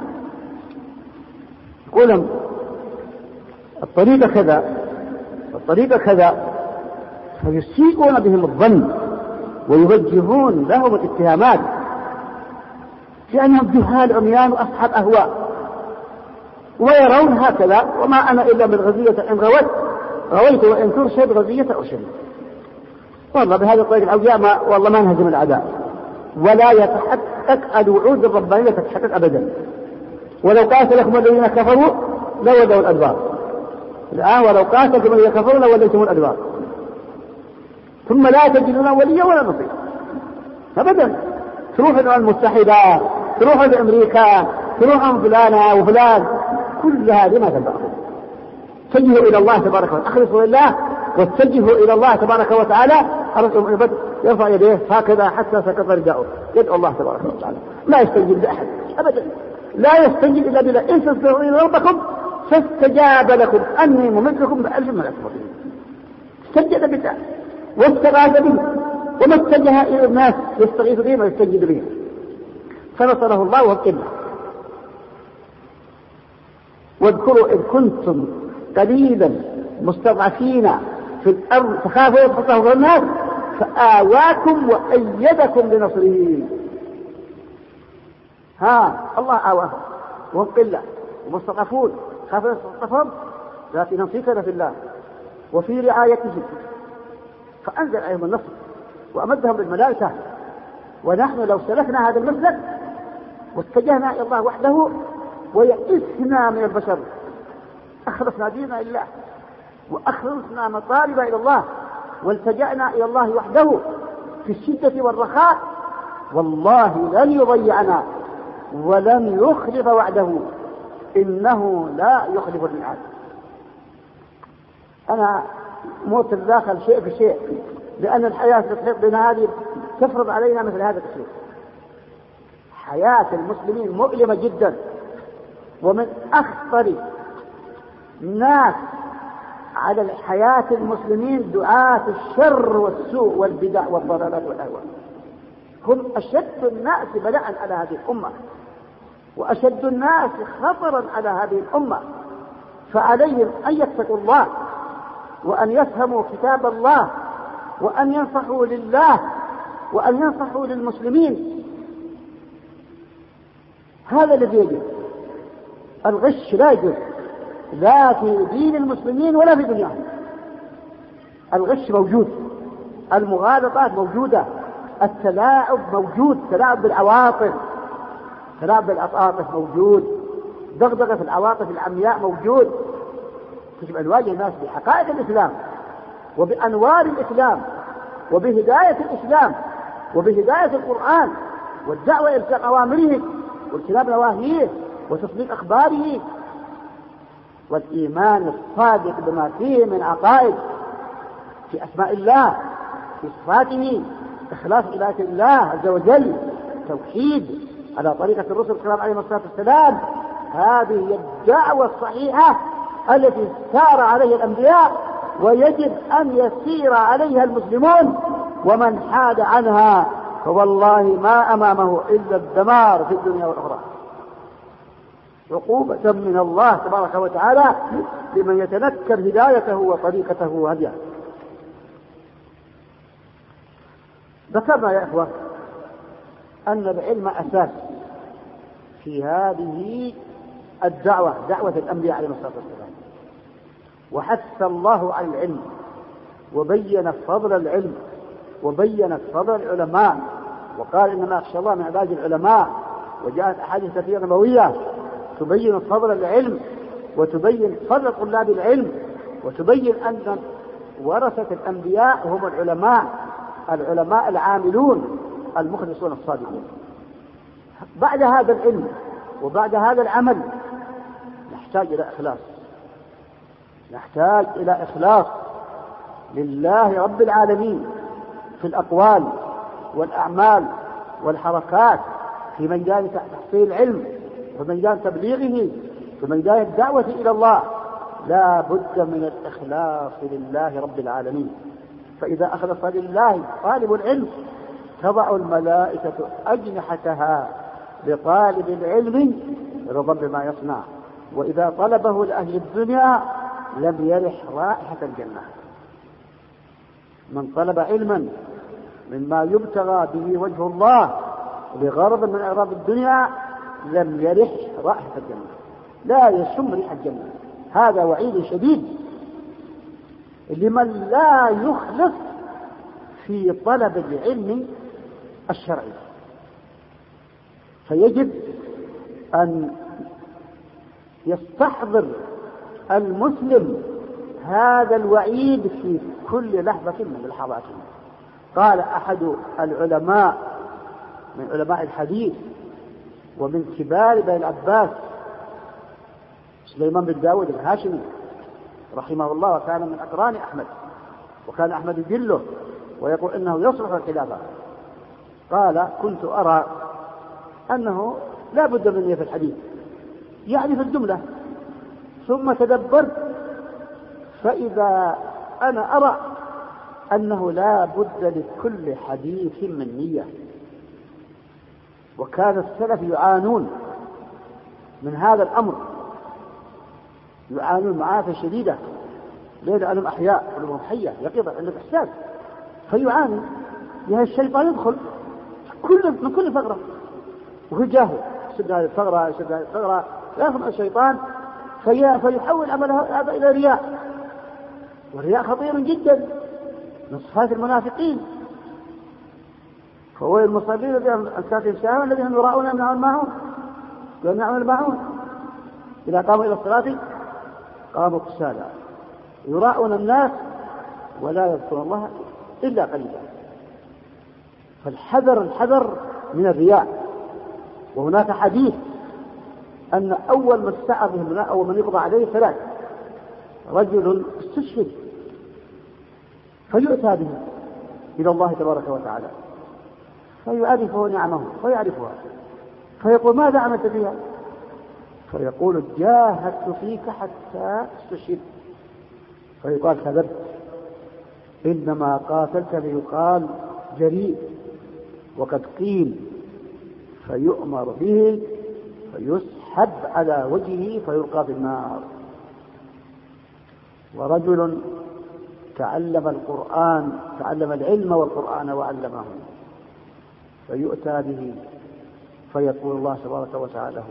يقولون الطريقة كذا الطريقة كذا، فيسيئون بهم الظن ويوجهون لهم الاتهامات لأنهم جهال عميان وأصحاب أهواء، ويرون هكذا. وما أنا إلا من غزية إن غويت غويت وإن ترشد غزية أرشد. والله بهذا الطريق الأوجاع ما والله ما نهزم الأعداء، ولا يتحقق الوعود الربانية تتحقق أبدا. ولو قاتلكم الذين كفروا لولوا الأدبار. الآن ولو قاتلكم الذين كفروا لوليتم الأدبار، ثم لا تجدون وليا ولا نصيرا أبدا. تروح الأمم المتحدة، تروح لأمريكا، تروح عن فلانة وفلان، كل هذه ما تنفعكم. اتجهوا إلى الله تبارك وتعالى، أخلصوا لله واتجهوا إلى الله تبارك وتعالى. يرفع يديه هكذا حتى سقط رداءه، يدعو الله تبارك وتعالى، لا يستجيب لأحد أبدا، لا يستجيب إلا بالله. إن تستغفروا إلى ربكم فاستجاب لكم أني ممدكم بألف ملك مبين. استجد بالله واستغاث به، وما اتجه إلى الناس يستغيث بهم ويستجد بهم، فنصره الله وقبله. واذكروا إذ كنتم قليلا مستضعفين في الأرض تخافوا يتخطفكم الناس فآواكم وأيدكم بنصره. ها الله آواهم وهم قلة ومستضعفون، خافوا يتخطفهم لكن نصيفنا في الله وفي رعايته، فأنزل عليهم النصر وأمدهم بالملائكة. ونحن لو سلكنا هذا المسلك واتجهنا إلى الله وحده ويئسنا من البشر، أخلصنا ديننا لله وأخلصنا مطالب إلى الله والتجأنا إلى الله وحده في الشدة والرخاء، والله لن يضيعنا ولن يخلف وعده، إنه لا يخلف الميعاد. أنا موت الداخل شيء بشيء، لأن الحياة تحيط بنا هذه تفرض علينا مثل هذا الشيء. حياة المسلمين مؤلمة جدا، ومن أخطر الناس على حياة المسلمين دعاة الشر والسوء والبدع والضلالات والأهواء. هم أشد الناس بلاء على هذه الأمة وأشد الناس خطرا على هذه الأمة، فعليهم أن يتقوا الله وأن يفهموا كتاب الله وأن ينصحوا لله وأن ينصحوا للمسلمين. هذا الذي يجب. الغش لا يجوز، لا في دين المسلمين ولا في دنياهم. الغش موجود، المغالطات موجودة، التلاعب موجود، تلاعب بالعواطف، تلاعب بالعواطف موجود، دغدغة في العواطف العمياء موجود. يجب أن نواجه الناس بحقائق الإسلام وبأنوار الإسلام وبهداية الإسلام وبهداية القرآن والدعوة إلى أوامره واجتناب نواهيه وتصديق أخباره والإيمان الصادق بما فيه من عقائد في أسماء الله، في صفاته، إخلاص عبادة الله عز وجل، توحيد على طريقة الرسل الكرام عليهم الصلاة والسلام. هذه هي الدعوة الصحيحة التي سار عليها الأنبياء، ويجب أن يسير عليها المسلمون، ومن حاد عنها فوالله ما أمامه إلا الدمار في الدنيا والأخرى، عقوبة من الله تبارك وتعالى لمن يتنكر هدايته وطريقته وهديه. ذكرنا يا إخوة أن العلم أساس في هذه الدعوة، دعوة الأنبياء عليهم الصلاة والسلام، وحث الله على العلم وبين فضل العلم وبين فضل العلماء، وقال إنما يخشى الله من عباد العلماء، وجاءت أحاديث كثيرة نبوية تبين فضل العلم وتبين فضل طلاب العلم، وتبين أن ورثة الأنبياء هم العلماء، العلماء العاملون المخلصون الصادقون. بعد هذا العلم وبعد هذا العمل نحتاج إلى إخلاص، نحتاج إلى إخلاص لله رب العالمين في الأقوال والأعمال والحركات، في ميدان تحصيل العلم، في ميدان تبليغه، في ميدان الدعوة إلى الله. لا بد من الإخلاص لله رب العالمين. فإذا أخلص لله طالب العلم تضع الملائكة أجنحتها لطالب العلم رضا بما يصنع، وإذا طلبه لأهل الدنيا لم يرح رائحة الجنة. من طلب علما مما يبتغى به وجه الله لغرض من أغراض الدنيا لم يرح رائحة الجنة، لا يشم ريح الجنة. هذا وعيد شديد لمن لا يخلص في طلب العلم الشرعي. فيجب أن يستحضر المسلم هذا الوعيد في كل لحظة من لحظاته. قال أحد العلماء من علماء الحديث ومن كبار بني العباس سليمان بن داود الهاشمي رحمه الله، وكان من أقران أحمد، وكان أحمد يجله ويقول إنه يصلح الخلافة. قال كنت أرى أنه لا بد مني في الحديث، يعني في الجملة، ثم تدبرت فإذا أنا أرى أنه لا بد لكل حديث من نية. وكان السلف يعانون من هذا الأمر، يعانون معافى شديدة، لأن أنهم أحياء ولهم حية يقظة عندهم إحساس، فيعاني لها الشيطان يدخل كل من كل فقرة وهو جاهل، يسد هذه الفقرة يسد هذه الفقرة، يأخذ الشيطان في فيحول عمله هذا إلى رياء، والرياء خطير جدا من صفات المنافقين. فهو المصلين الذين أنكاتهم ساهون الذين يراؤون يمنعون معهم ويمنعون معهم، إذا قاموا إلى الصلاة قاموا كسالى يراؤون الناس ولا يذكرون الله إلا قليلا. فالحذر الحذر من الرياء. وهناك حديث أن أول من استعر به أو من يقضى عليه ثلاث: رجل استشهد فيؤتى به إلى الله تبارك وتعالى فيعرفه نعمه ويعرفها، فيقول ماذا عملت بها؟ فيقول جاهدت فيك حتى استشهد. فيقال كذبت، إنما قاتلت ليقال جريء وقد قيل، فيؤمر به فيسحب على وجهه فيلقى في النار. ورجل تعلم القرآن تعلم العلم والقرآن وعلمه فيؤتى به فيقول الله تبارك وتعالى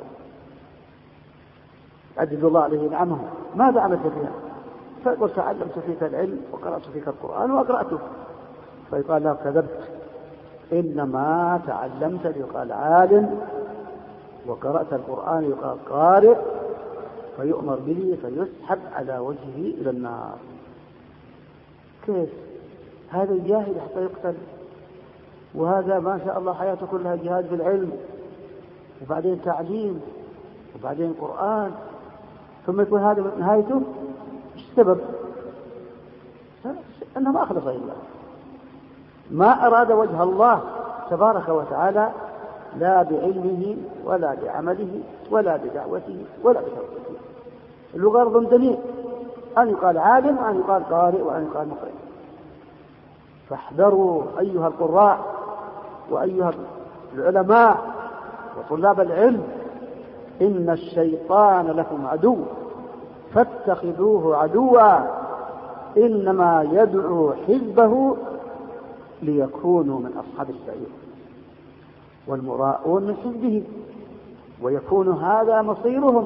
يعدد الله عليه نعمه ماذا عملت فيها؟ فيقول تعلمت فيك العلم وقرأت فيك القرآن وأقرأته. فيقال له كذبت، إنما تعلمت ليقال عالم وقرأت القرآن يقال قارئ، فيؤمر به فيسحب على وجهه إلى النار. كيف هذا الجاهل حتى يقتل، وهذا ما شاء الله حياته كلها جهاد في العلم وبعدين تعليم وبعدين قرآن، ثم يكون هذا نهايته؟ ايش السبب؟ أنه ما أخلص لله. ما أراد وجه الله تبارك وتعالى لا بعلمه ولا بعمله ولا بدعوته ولا بتوحيده. له غرض دنيء، أن يقال عالم وأن يقال قارئ وأن يقال مقرئ. فاحذروا أيها القراء وأيها العلماء وطلاب العلم، إن الشيطان لكم عدو فاتخذوه عدوا، إنما يدعو حزبه ليكونوا من أصحاب السعير والمراءون من حزبه ويكون هذا مصيرهم.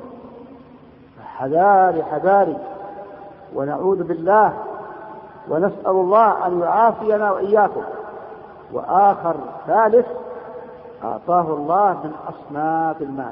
حذاري حذاري، ونعوذ بالله ونسأل الله أن يعافينا وإياكم. وآخر ثالث أعطاه الله من أصناف المال،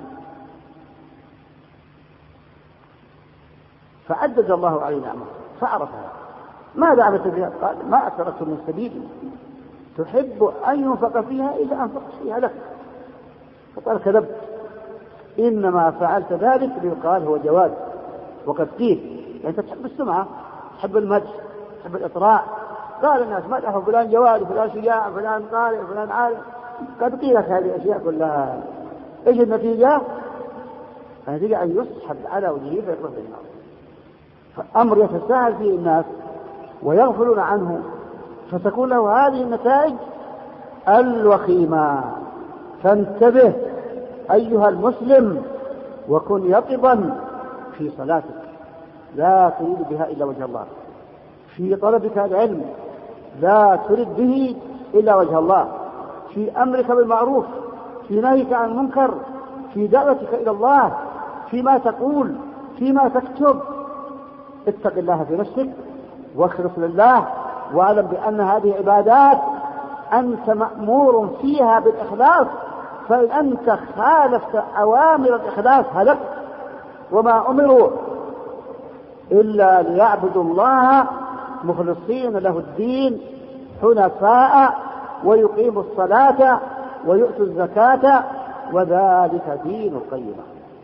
فعدد الله عليه نعمه فعرفها. ماذا عملت بها؟ قال ما أتركت من سبيل تحب أن ينفق فيها إذا أنفقت فيها لك. فقال كذبت، إنما فعلت ذلك ليقال هو جواد. وقد قيل يعني أنت تحب السمعة، تحب المدح، تحب الإطراء. قال الناس مدحوا فلان جواد فلان شجاع فلان قارئ فلان عالم. قد قيلت هذه الأشياء كلها. إيش النتيجة؟ النتيجة أن يسحب على وجهه فيطرح في النار. فأمر يتساهل فيه الناس ويغفلون عنه، فتكون له هذه النتائج الوخيمة. فانتبه أيها المسلم وكن يقظا في صلاتك، لا تريد بها إلا وجه الله. في طلبك العلم لا تريد به إلا وجه الله. في أمرك بالمعروف، في نهيك عن المنكر، في دعوتك إلى الله، فيما تقول، فيما تكتب. اتق الله في نفسك واخلص لله، واعلم بأن هذه عبادات أنت مأمور فيها بالإخلاص. فإن أنت خالفت أوامر الإخلاص هلكت. وما أمروا إلا ليعبدوا الله مخلصين له الدين حنفاء ويقيموا الصلاة ويؤتوا الزكاة وذلك دين القيمة.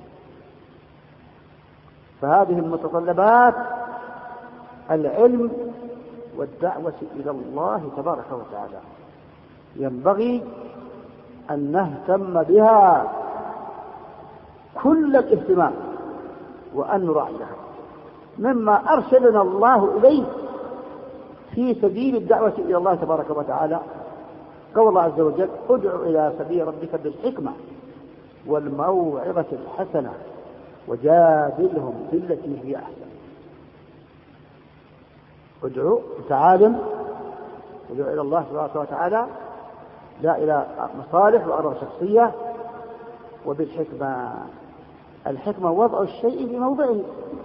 فهذه المتطلبات العلم والدعوة إلى الله تبارك وتعالى ينبغي أن نهتم بها كل الاهتمام وأن نراعيها، مما أرسلنا الله إليه في سبيل الدعوة إلى الله تبارك وتعالى. قول الله عز وجل ادع إلى سبيل ربك بالحكمة والموعظة الحسنة وجادلهم بالتي هي أحسن. ادعو تعالم، ادعو إلى الله تبارك وتعالى لا إلى مصالح وأغراض شخصية، وبالحكمة. الحكمة وضع الشيء في موضعه،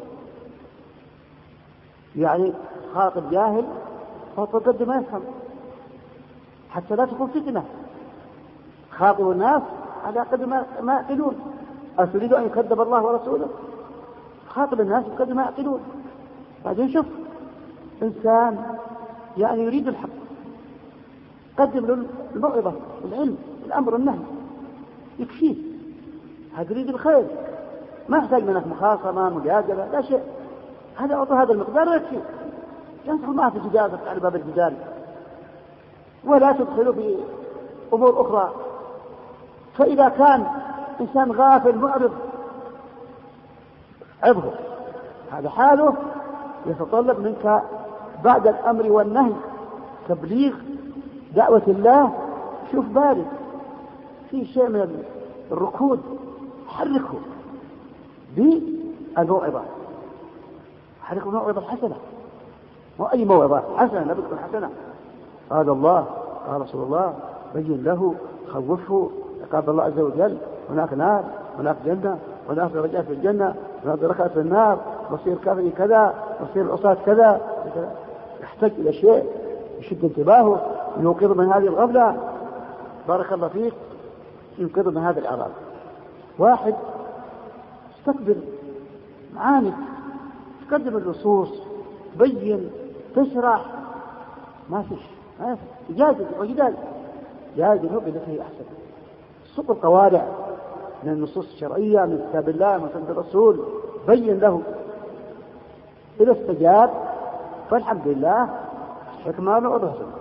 يعني خاطب جاهل فقد ما يفهم حتى لا تكون فتنة. خاطب الناس على قد ما يعقلون. أتريد أن يكذب الله ورسوله؟ خاطب الناس قد ما يعقلون. بعدين شوف إنسان يعني يريد الحق، قدم له الموعظة العلم الأمر النهي يكفيه. هذا يريد الخير، ما يحتاج منك مخاصمة مجادلة لا شيء. هذا أعطى هذا المقدار يكفي. لا تدخل معه في جدال على باب الجدال، ولا تدخله في أمور أخرى. فإذا كان إنسان غافل معرض عظه، هذا حاله يتطلب منك بعد الأمر والنهي تبليغ دعوة الله. شوف بارد في شيء من الركود، حركه بالموعظة، حركه بالموعظة الحسنة. وأي موعظة حسنة لا بتكون حسنة. قال الله قال رسول الله بين له خوفه عقاب الله عز وجل. هناك نار، هناك جنة، هناك درجات في الجنة، هناك دركات في النار، مصير كافر كذا، مصير العصاة كذا. يحتاج إلى شيء يشد انتباهه، ينقذ من هذه الغفلة. بارك الله فيك، ينقذ من هذا الإعراض. واحد استكبر معاند، تقدم النصوص، تبين، تشرح، ما فيش جادل وجدال. جادل بالتي هي أحسن. سوق القوارع من النصوص الشرعية من كتاب الله من سنة الرسول، بين له. إذا استجاب فالحمد لله، حكمة وعظة.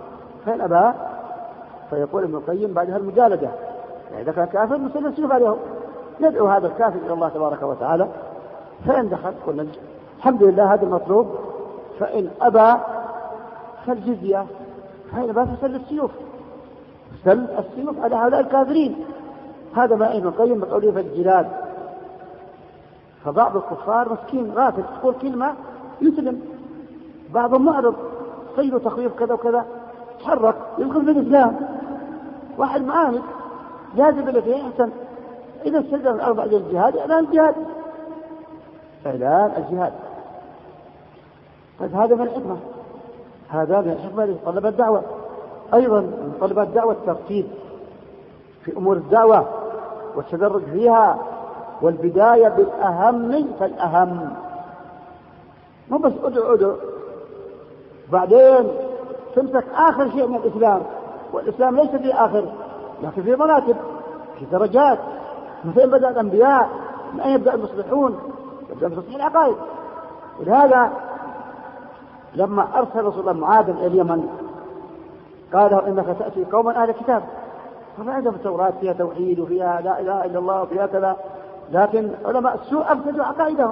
فإن أبى فيقول ابن القيم بعدها المجالدة، يعني إذا كان كافر نسلم السيوف عليهم، ندعو هذا الكافر إلى الله تبارك وتعالى، فإن دخل قلنا الحمد لله هذا المطلوب، فإن أبى فالجزية، فإن أبى فسل السيوف، سل السيوف على هؤلاء الكافرين. هذا ما ابن القيم بقوله في الجلاد. فبعض الكفار مسكين غافل، تقول كلمة يسلم، بعضهم معرض صيد تخويف كذا وكذا، تحرك يدخل في الإسلام. واحد معاند جاذب التي أحسن، إذا استجد الأربع للجهاد إعلان الجهاد، إعلان الجهاد. طيب هذا من الحكمة، هذا من الحكمة لطلب الدعوة. أيضا من طلب الدعوة الترتيب في أمور الدعوة والتدرج فيها، والبداية بالأهم فالأهم، مو بس أدعو أدعو بعدين تمسك آخر شيء من الإسلام، والإسلام ليس في آخر، لكن في مراتب، في درجات. من فين بدأ الأنبياء؟ من أين يبدأ المصلحون؟ يبدأ بتصحيح العقائد. ولهذا لما أرسل رسول الله معاذ إلى اليمن قال له إنك تأتي قوما أهل كتاب، فما عندهم التوراة فيها توحيد وفيها لا إله إلا الله وفيها كذا، لكن علماء السوء أفسدوا عقائدهم،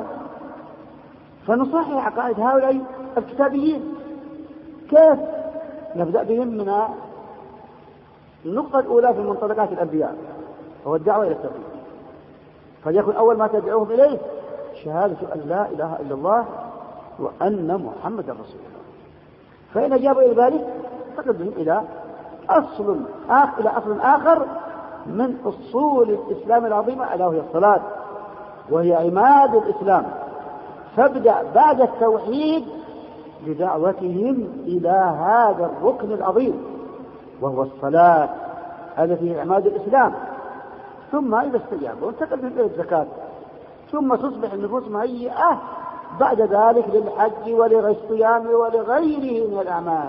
فنصحح عقائد هؤلاء الكتابيين. كيف؟ نبدأ بهم من النقطة الأولى في منطلقات الأنبياء، هو الدعوة إلى التوحيد، فليكن أول ما تدعوهم إليه شهادة أن لا إله إلا الله وأن محمد رسول الله. فإن أجابوا إلى ذلك تقدم إلى أصل آخر إلى أصل آخر من أصول الإسلام العظيمة، ألا وهي الصلاة، وهي عماد الإسلام. فابدأ بعد التوحيد بدعوتهم إلى هذا الركن العظيم وهو الصلاة التي هي عماد الإسلام. ثم إذا استجابوا تقدم إلى الزكاة، ثم تصبح النفوس مهيئة بعد ذلك للحج وللصيام ولغيره من الأعمال.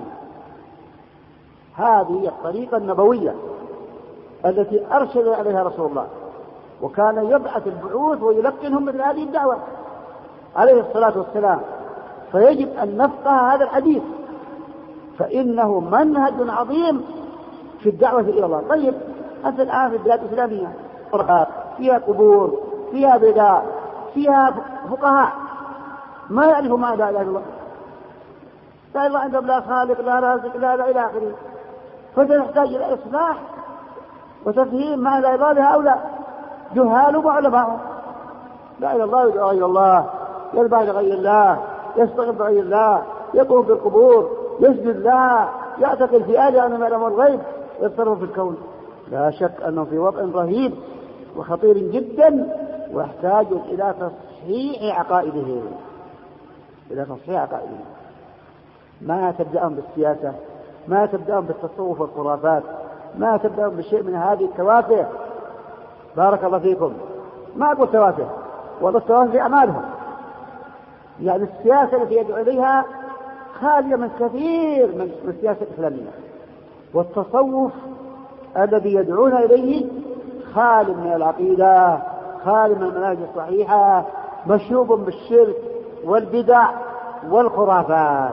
هذه هي الطريقة النبوية التي أرشد عليها رسول الله، وكان يبعث البعوث ويلقنهم مثل هذه الدعوة عليه الصلاة والسلام. فيجب أن نفقه هذا الحديث، فإنه منهج عظيم في الدعوة إلى الله. طيب أنت الآن في البلاد الإسلامية فيها قبور، فيها بدع، فيها فقهاء ما يعرفوا ما لا إله إلا الله، لا إله إلا الله عندهم لا خالق لا رازق لا لا إلى آخره. فسنحتاج إلى إصلاح وتفهيم ما لا إله إلا هؤلاء جهال وعلماء، لا إله إلا الله يدعو غير الله، يذبح لغير الله، يستغفر غير الله، يطوف بالقبور، يسجد لها، يعتقد في آلهة أنهم يعلمون الغيب، يتصرف في الكون. لا شك أنه في وضع رهيب وخطير جدا، ويحتاج إلى تصحيح عقائدهم، إلى تصحيح عقائدهم. ما تبدأهم بالسياسة، ما تبدأهم بالتصوف والخرافات، ما تبدأهم بشيء من هذه التوافه. بارك الله فيكم، ما أقول توافه، والله التوافه في أعمالهم. يعني السياسة التي يدعو إليها خالية من كثير من السياسة الإسلامية، والتصوف الذي يدعون إليه خال من العقيدة، خال من المناهج الصحيحة، مشوب بالشرك والبدع والخرافات.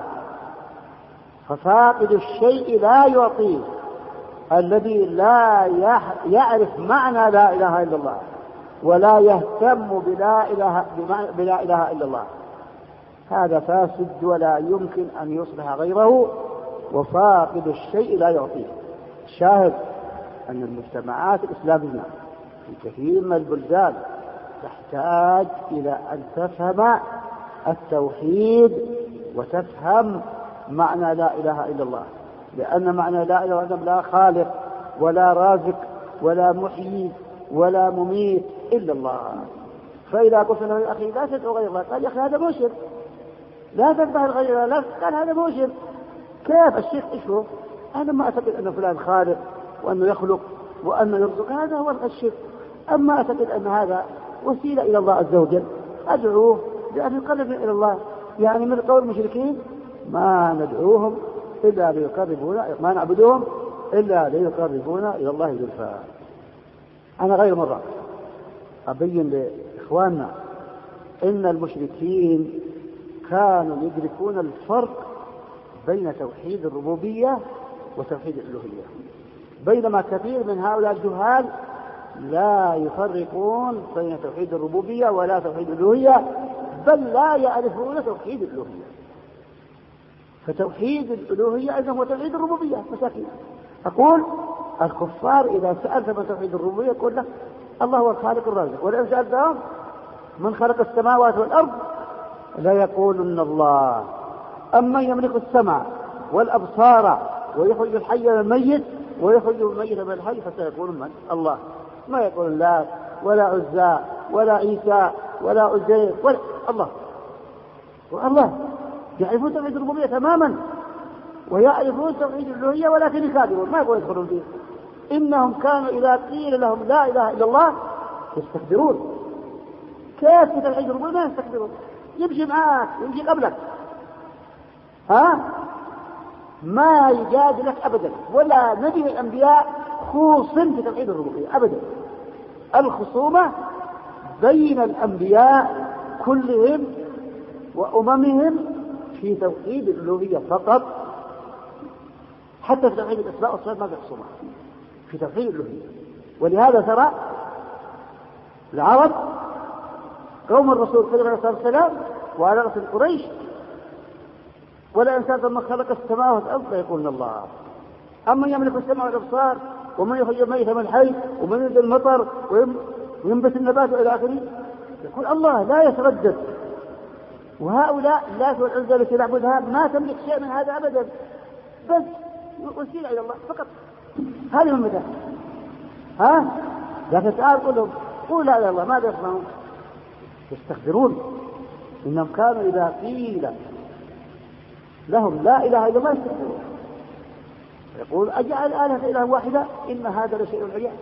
ففاقد الشيء لا يعطيه، الذي لا يعرف معنى لا إله إلا الله ولا يهتم بلا إله, بلا إله إلا الله، هذا فاسد ولا يمكن أن يصلح غيره. وفاقد الشيء لا يعطيه. شاهد أن المجتمعات الإسلامية في كثير من البلدان تحتاج إلى أن تفهم التوحيد وتفهم معنى لا إله إلا الله، لأن معنى لا إله إلا الله لا خالق ولا رازق ولا محيي ولا مميت إلا الله. فإذا قلت له يا أخي لا تدعو غير الله، قال يا أخي هذا مشرك، لا تذبح غير الله، قال هذا مشرك. كيف الشيخ إيشه؟ أنا ما أعتقد أن فلان خالق وأنه يخلق وأنه يرزق، هذا هو الشرك. أما أعتقد أن هذا وسيلة إلى الله عز وجل، أدعوه بأن يقرب إلى الله. يعني من قول المشركين ما ندعوهم إلا ليقربونا، ما نعبدهم إلا ليقربونا إلى الله زلفى. أنا غير مرة أبين لإخواننا إن المشركين كانوا يدركون الفرق بين توحيد الربوبية وتوحيد الألوهية، بينما كثير من هؤلاء الجهال لا يفرقون بين توحيد الربوبية ولا توحيد الألوهية، بل لا يعرفون توحيد الألوهية. فتوحيد الألوهية أيضا هو توحيد الربوبية مساكين. أقول الكفار إذا سألت من توحيد الربوبية يقول لك الله هو الخالق الرازق، ولئن سألتهم من خلق السماوات والأرض لا يقولن الله. أما يملك السمع والأبصار ويخرج الحي من الميت ويخرج الميت من الحي فسيقولون من؟ الله. ما يقول لا ولا عزى ولا عيسى ولا عزير ولا الله. والله يعرفون توحيد الربوبية تماما ويعرفون توحيد الألوهية، ولكن يكذبون ما يقول يدخلون فيه. إنهم كانوا إذا قيل لهم لا إله إلا الله يستكبرون. كيف توحيد الربوبية ما يستكبرون؟ يمشي معك ويمشي قبلك، ها ما يجادلك أبدا، ولا نبي الأنبياء خوص في توحيد الربوبية أبدا. الخصومة بين الأنبياء كلهم وأممهم في توحيد الألوهية فقط، حتى في توحيد الأسماء والصفات ما في خصومة في توحيد الألوهية. ولهذا ترى العرب قوم الرسول صلى الله عليه وسلم وعلى رأس قريش ولا إنسان من خلق السماوات والأرض يقولون الله. أما يملك السماء والأبصار ومن يخرج الميت من الحي ومن ينزل المطر وينبت النبات إلى آخره يقول الله، لا يتردد. وهؤلاء اللات والعزى التي نعبدها ما تملك شيء من هذا أبدا، بس وسيلة إلى الله فقط. هذه المدى ها لكن تعال قل لهم قول لا إله إلا الله ماذا يسمعون؟ يستخبرون. إنهم كانوا إذا قيل لهم لا إله إلا الله يستخبرون، يقول أجعل الآلهة إله واحدة إن هذا لشيء عجاب.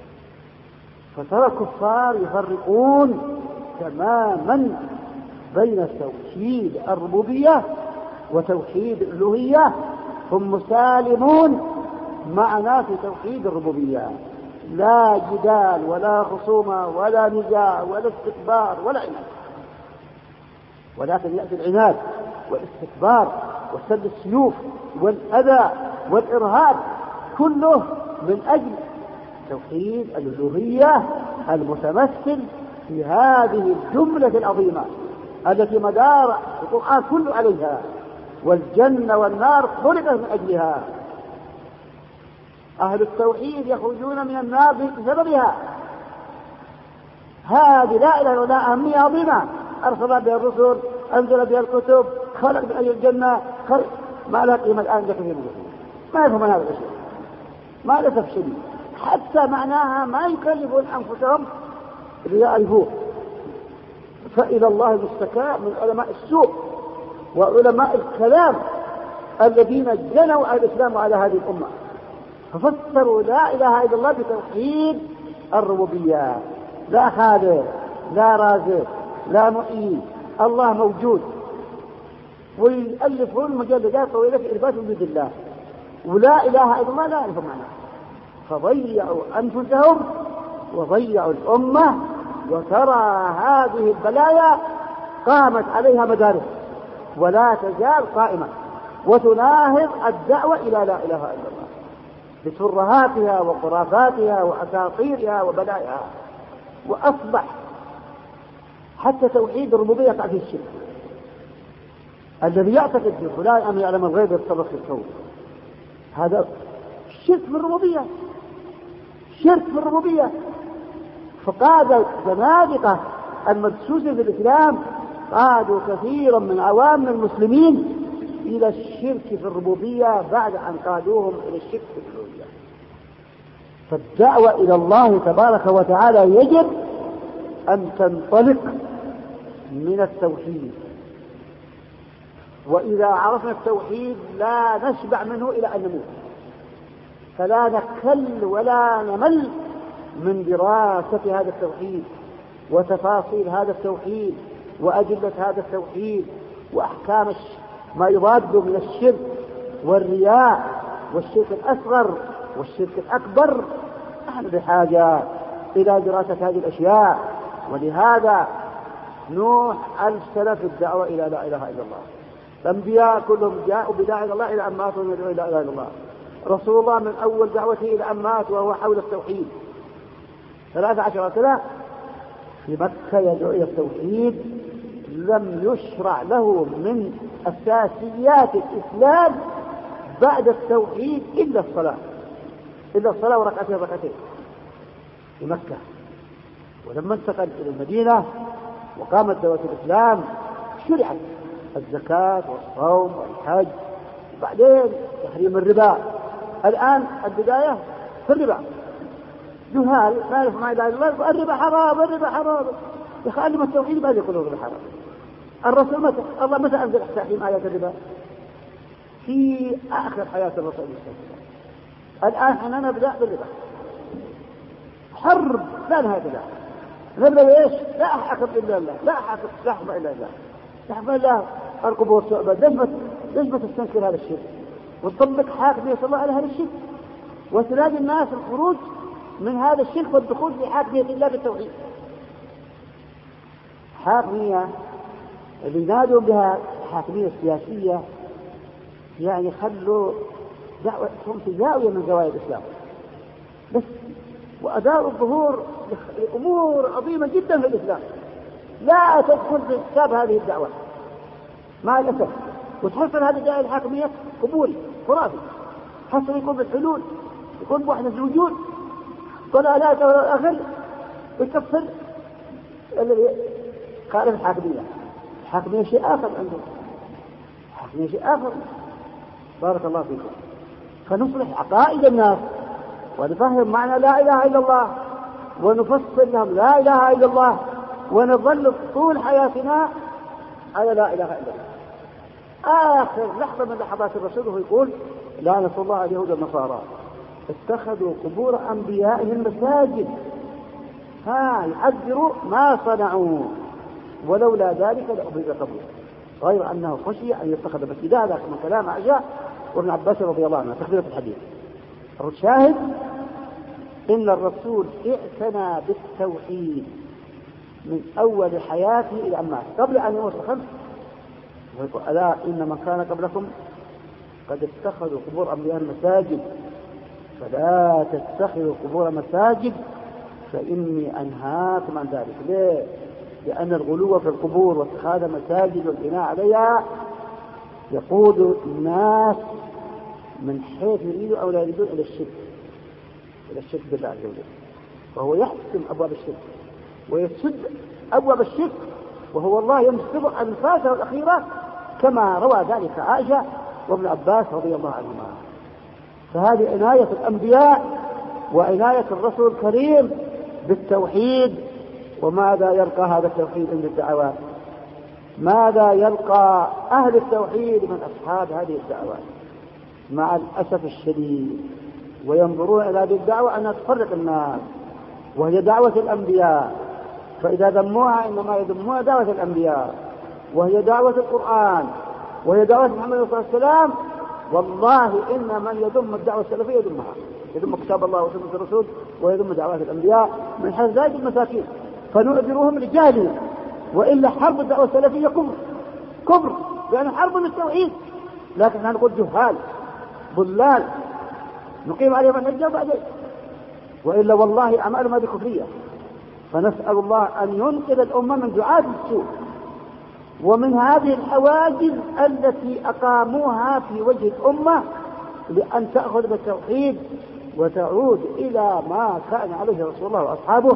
فترى الكفار يفرقون تماما بين توحيد الربوبية وتوحيد الألوهية، هم مسالمون معنا في توحيد الربوبية، لا جدال ولا خصومة ولا نزاع ولا استكبار ولا عناد. ولكن يأتي العناد والاستكبار وسد السيوف والأذى والإرهاب كله من أجل توحيد الألوهية المتمثل في هذه الجملة العظيمة التي مدار القرآن كله عليها، والجنة والنار خلقت من أجلها. أهل التوحيد يخرجون من النار بسببها. هذه لا إله إلا الله أهمية عظيمة، أرسل بها الرسل، أنزل بها الكتب، خلق من أجل الجنة، خلق ما لها قيمة الآن كثير من الرسل ما يفهمون هذا الشيء، ما لسف شديد، حتى معناها ما يكلفون أنفسهم ليعرفوه. فإلى الله المستكاء من علماء السوء وعلماء الكلام الذين جنوا على الإسلام وعلى هذه الأمة، ففسروا لا إله إلا الله بتوحيد الربوبية. لا خالق لا رازق لا معين، الله موجود. ويؤلفون مجلدات طويلة في إثبات وجود الله، ولا إله إلا الله لا يعرفون معناه، فضيعوا أنفسهم وضيعوا الأمة. وترى هذه البلايا قامت عليها مدارس ولا تزال قائمة وتناهض الدعوة إلى لا إله إلا الله بترهاتها وخرافاتها وأساطيرها وبلاياها. وأصبح حتى توحيد الربوبية يقع فيه الشرك. الذي يعتقد في فلان أن يعلم الغيب يتصرف في الكون، هذا شرك في الربوبية، شرك في الربوبية. فقاد الزنادقة المدسوسة في الإسلام قادوا كثيرا من عوام المسلمين إلى الشرك في الربوبية بعد أن قادوهم إلى الشرك في الألوهية. فالدعوة إلى الله تبارك وتعالى يجب أن تنطلق من التوحيد، وإذا عرفنا التوحيد لا نشبع منه إلى أن نموت، فلا نكل ولا نمل من دراسة هذا التوحيد وتفاصيل هذا التوحيد وأدلة هذا التوحيد وأحكام ما يضاد من الشرك والرياء والشرك الأصغر والشرك الأكبر. نحن بحاجة إلى دراسة هذه الأشياء. ولهذا نوح أرسل في الدعوة إلى لا إله إلا الله. الأنبياء كلهم جاءوا بداعي إلى الله إلى أن ماتوا يدعوا إلى لا إله إلا الله. رسول الله من أول دعوته إلى أن مات وهو حول التوحيد ثلاثة عشر سنة في مكة يدعو إلى التوحيد، لم يشرع له من أساسيات الإسلام بعد التوحيد إلا الصلاة، إلا الصلاة وركعتين ركعتين في مكة. ولما انتقل إلى المدينة وقامت دولة الإسلام شرعت الزكاة والصوم والحج، وبعدين تحريم الربا. الآن البداية في الربا، جهال ما يعرف ما إله إلا الله، الربا حرام الربا حرام، يخالف التوحيد بعد يقولون الربا حرام. الرسول متى الله متى أنزل تحريم آيات الربا؟ في آخر حياة الرسول صلى الله عليه وسلم. الآن احنا نبدأ بالربا، حرب لا نهاية لها. نبدأ إيش؟ لا أحكم إلا الله، لا أحكم لا أحكم إلا الله، لا أحكم إلا القبور تعبد. ليش ليش ما تستنكر هذا الشيء وتطبق حاكمية الله على هذا الشيء، وتلاقي الناس الخروج من هذا الشرك والدخول في حاكمية الله بالتوحيد. حاكمية اللي ينادوا بها حاكمية سياسية، يعني خلوا دعوة في زاوية من زوايا الإسلام بس، وأداء الظهور لأمور عظيمة جدا في الإسلام لا تدخل في حساب هذه الدعوة مع الأسف. وتحصل هذه الدعوة الحاكمية قبوري خرافي، حصل يكون بالحلول، يكون بوحدة الوجود، ضلالات والآخر يكفر الذي قال الحاكمية. الحاكمية شيء آخر عندهم، الحاكمية شيء آخر. بارك الله فيكم. فنصلح عقائد الناس ونفهم معنى لا إله إلا الله، ونفصل لهم لا إله إلا الله، ونظل طول حياتنا على لا إله إلا الله. آخر لحظة من لحظات الرسول هو يقول لعنة الله على اليهود والنصارى اتخذوا قبور أنبيائهم مساجد، ها يحذروا ما صنعوا ولولا ذلك لأبرز قبره، غير أنه خشي أن يتخذ مسجدا. هذا من كلام عائشة وابن عباس رضي الله عنه تخبيرة الحديث. الشاهد إن الرسول اعتنى بالتوحيد من أول حياته إلى أن مات، قبل أن يموت خمس ويقول ألا إن من كان قبلكم قد اتخذوا قبور أنبيائهم مساجد فلا تتخذوا قبور مساجد فإني أنهاكم عن ذلك. ليه؟ لأن الغلو في القبور واتخاذ مساجد والبناء عليها يقود الناس من حيث يريدوا أو لا يريدون إلى الشرك، إلى الشرك بالله عز وجل، وهو يحسم أبواب الشرك ويسد أبواب الشرك، وهو الله يمسك أنفاسه الأخيرة كما روى ذلك عائشة وابن عباس رضي الله عنهما. فهذه عناية الأنبياء وعناية الرسول الكريم بالتوحيد. وماذا يلقى هذا التوحيد عند الدعوات؟ ماذا يلقى أهل التوحيد من أصحاب هذه الدعوات؟ مع الأسف الشديد وينظرون إلى هذه الدعوة أنها تفرق الناس، وهي دعوة الأنبياء، فإذا ذموها إنما يذمون دعوة الأنبياء، وهي دعوة القرآن، وهي دعوة محمد صلى الله عليه وسلم. والله إن من يذم الدعوة السلفية يذمها، يذم كتاب الله وسنة الرسول ويذم دعوات الأنبياء من حيث ذلك المساكين، فنؤذرهم لجهلهم. وإلا حرب الدعوة السلفية كفر كفر يعني حرب للتوحيد، لكن احنا نقول جهال ضلال نقيم عليهم الحجة بعدين، وإلا والله أعمالهم هذه كفرية. فنسأل الله أن ينقذ الأمة من دعاة السوء ومن هذه الحواجز التي أقاموها في وجه الأمة لأن تأخذ بالتوحيد وتعود إلى ما كان عليه رسول الله وأصحابه.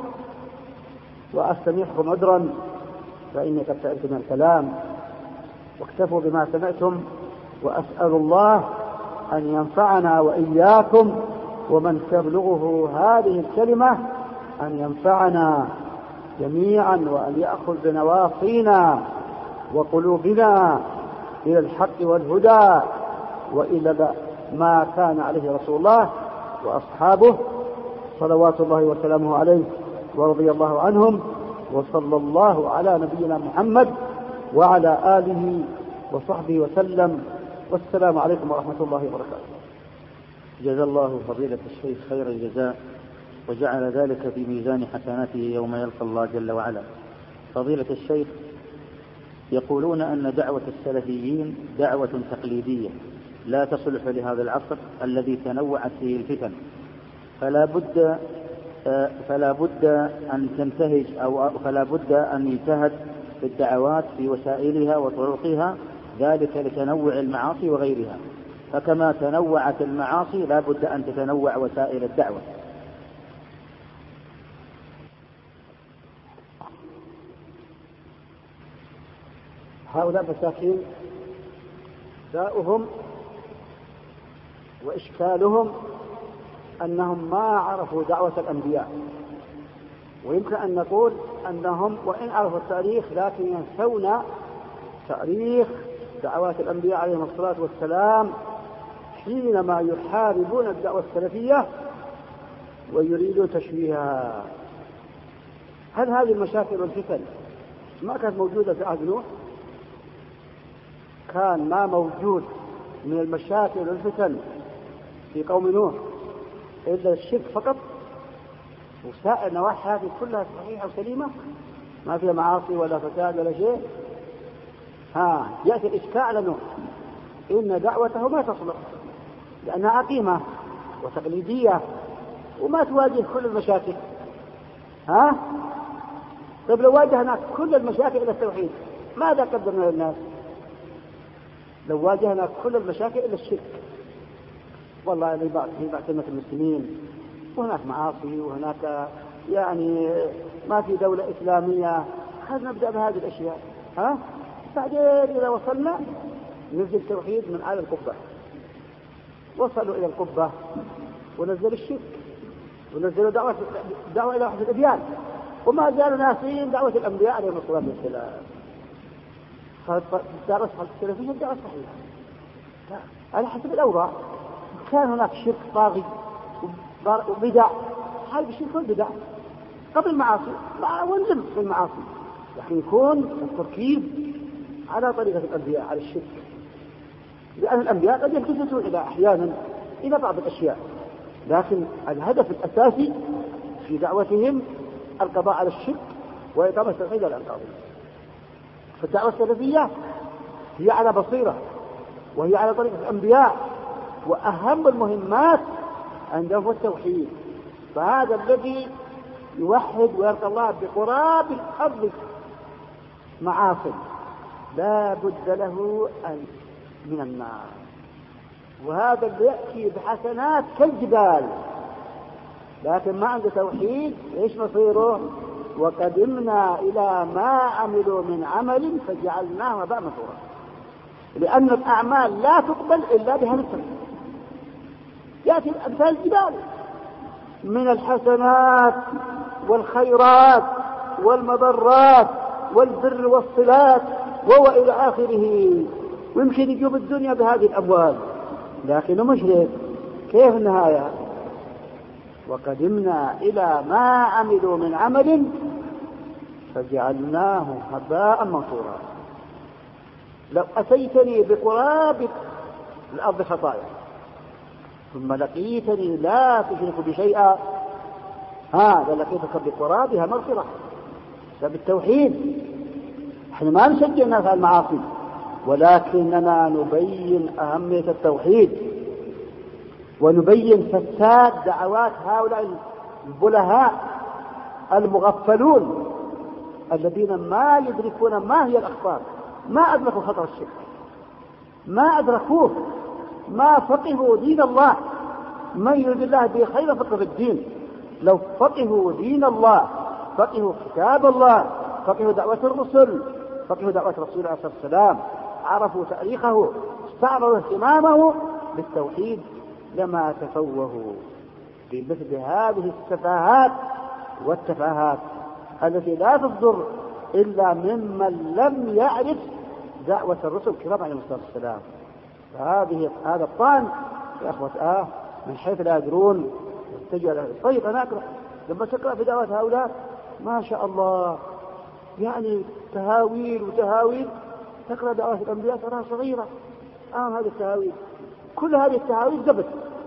وأستمعكم عذرا فإني قد سألت من الكلام، واكتفوا بما سمعتم، وأسأل الله أن ينفعنا وإياكم ومن تبلغه هذه الكلمة أن ينفعنا جميعا، وأن يأخذ بنواصينا وقلوبنا إلى الحق والهدى وإلى ما كان عليه رسول الله وأصحابه صلوات الله وسلامه عليه ورضي الله عنهم، وصلى الله على نبينا محمد وعلى آله وصحبه وسلم، والسلام عليكم ورحمة الله وبركاته. جزا الله فضيلة الشيخ خير الجزاء وجعل ذلك في ميزان حسناته يوم يلقى الله جل وعلا. فضيلة الشيخ، يقولون أن دعوة السلفيين دعوة تقليدية لا تصلح لهذا العصر الذي تنوعت فيه الفتن، فلا بد فلا بد أن تنتهج أو فلا بد أن يجتهد في الدعوات في وسائلها وطرقها، ذلك لتنوع المعاصي وغيرها. فكما تنوعت المعاصي لا بد أن تتنوع وسائل الدعوة. هؤلاء مساكين داؤهم وإشكالهم أنهم ما عرفوا دعوة الأنبياء، ويمكن أن نقول أنهم وإن عرفوا التاريخ لكن ينسون تاريخ دعوات الأنبياء عليهم الصلاة والسلام حينما يحاربون الدعوة السلفية ويريدون تشويهها. هل هذه المشاكل والفتن ما كانت موجودة في عهد نوح؟ كان ما موجود من المشاكل والفتن في قوم نوح إلا الشرك فقط، وسائر نواحي هذه كلها صحيحة وسليمة ما فيها معاصي ولا فساد ولا شيء. ها يأتي الإشكال على نوح إن دعوته ما تصلح لأنها عقيمة وتقليدية وما تواجه كل المشاكل. ها طيب لو واجهنا كل المشاكل إلى التوحيد ماذا قدمنا للناس؟ لو واجهنا كل المشاكل إلى الشرك، والله في بعض في بعض المسلمين وهناك معاصي وهناك يعني ما في دولة إسلامية، خلينا نبدأ بهذه الأشياء. ها بعدين إذا وصلنا ننزل توحيد من أعلى القبة، وصلوا إلى القبة ونزلوا الشرك ونزلوا دعوة دعوة إلى وحدة الأديان، وما زالوا ناسين دعوة الأنبياء عليهم الصلاة والسلام. فالدعوة السلفية الدعوة صحيحة على حسب الأوضاع. كان هناك شرك طاغي وبدع، هذا الشرك والبدع قبل المعاصي ونلم في المعاصي، لكن يكون التركيز على طريقة الأنبياء على الشرك، لأن الأنبياء قد يلتفتون إلى أحيانا إلى بعض الأشياء، لكن الهدف الأساسي في دعوتهم القضاء على الشرك وإقامة التوحيد على الأرض. فالدعوة السلفية هي على بصيرة وهي على طريقة الأنبياء، وأهم المهمات عندهم هو التوحيد. فهذا الذي يوحد ويلقى الله بقراب الأرض معاصي لا بد له أن من النار، وهذا اللي يأتي بحسنات كالجبال لكن ما عنده توحيد ايش مصيره؟ وقدمنا إلى ما عملوا من عمل فجعلناه هباء منثورا، لأن الأعمال لا تقبل إلا بهذا التوحيد. يأتي أمثال الجبال من الحسنات والخيرات والمضرات والبر والصلات وإلى آخره، ويمكن يجوب الدنيا بهذه الأموال لكنه مشرك. كيف النهاية؟ وقدمنا إلى ما عملوا من عمل فجعلناه هباء منثورا. لو أتيتني بقراب الأرض خطايا ثم لقيتني لا تشرك بشيئا هذا لقيتك بقرابها مغفرة. فبالتوحيد احنا ما نشجع الناس على المعاصي، ولكننا نبين أهمية التوحيد ونبين فساد دعوات هؤلاء البلهاء المغفلون الذين ما يدركون ما هي الأخطار، ما أدركوا خطر الشرك، ما أدركوه، ما فقهوا دين الله. من يريد الله به خيرا فقه في الدين. لو فقهوا دين الله، فقهوا كتاب الله، فقهوا دعوة الرسل، فقهوا دعوة الرسول عليه الصلاة والسلام، عرفوا تاريخه، استعرضوا اهتمامه بالتوحيد، لما تفوهوا بمثل هذه السفاهات والتفاهات التي لا تصدر إلا ممن لم يعرف دعوة الرسل الكرام عليهم الصلاة والسلام. فهذه هذا الطعن يا أخوة آه من حيث لا يدرون يتجه. طيب أنا أقرأ لما تقرأ في دعوة هؤلاء ما شاء الله يعني تهاويل وتهاويل، تقرأ دعوة الأنبياء تراها صغيرة آه هذه التهاويل، كل هذه التهاويل زبد،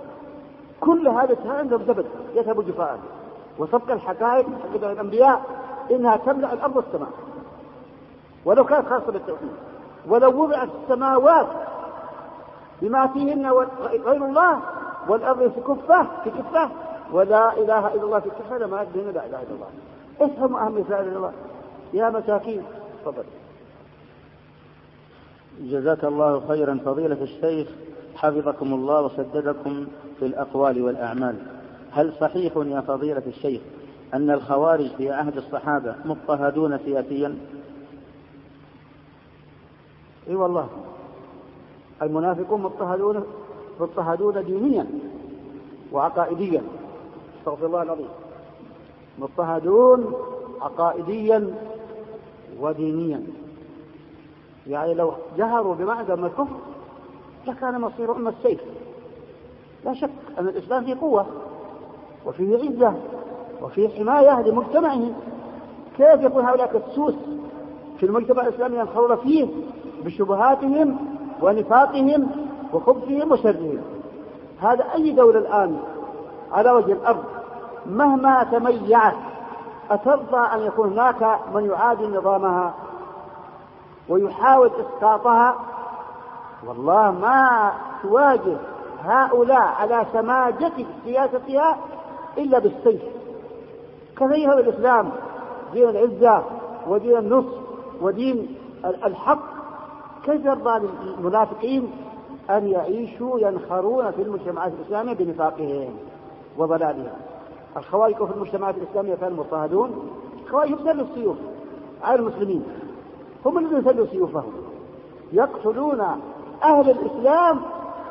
كل هذا التهاويل زبد يذهب جفاء، وتبقى الحقائق حق الأنبياء إنها تملأ الأرض والسماء ولو كانت خاصة بالتوحيد. ولو وضعت السماوات بما فيهن غير الله، والأرض في كفة في كفة ولا إله إلا الله في كفة، لما يدهن لا إله إلا الله. افهموا أهمية لا إله إلا الله يا مساكين. تفضل. جزاك الله خيرا فضيلة الشيخ، حفظكم الله وسددكم في الأقوال والأعمال. هل صحيح يا فضيلة الشيخ أن الخوارج في عهد الصحابة مضطهدون سياسيا؟ اي والله، المنافقون مضطهدون مضطهدون دينيا وعقائديا. استغفر الله العظيم. مضطهدون عقائديا ودينيا، يعني لو جهروا بمعدم الكفر لكان مصير أمة السيف. لا شك أن الإسلام فيه قوة وفيه عزة وفيه حماية لمجتمعه. كيف يكون هؤلاء كالسوس في المجتمع الإسلامي ينخرون فيه بشبهاتهم ونفاقهم وخبثهم وشرهم؟ هذا أي دولة الآن على وجه الأرض مهما تميعت أترضى أن يكون هناك من يعادي نظامها ويحاول إسقاطها؟ والله ما تواجه هؤلاء على سماجة سياستها إلا بالسيف. كذلك الإسلام دين العزة ودين النصر ودين الحق. كيف يرضى للمنافقين أن يعيشوا ينخرون في المجتمعات الإسلامية بنفاقهم وضلالهم؟ الخوارج في المجتمعات الإسلامية كانوا مضطهدون. الخوارج يسلوا السيوف على المسلمين، هم الذين يسلوا سيوفهم، يقتلون أهل الإسلام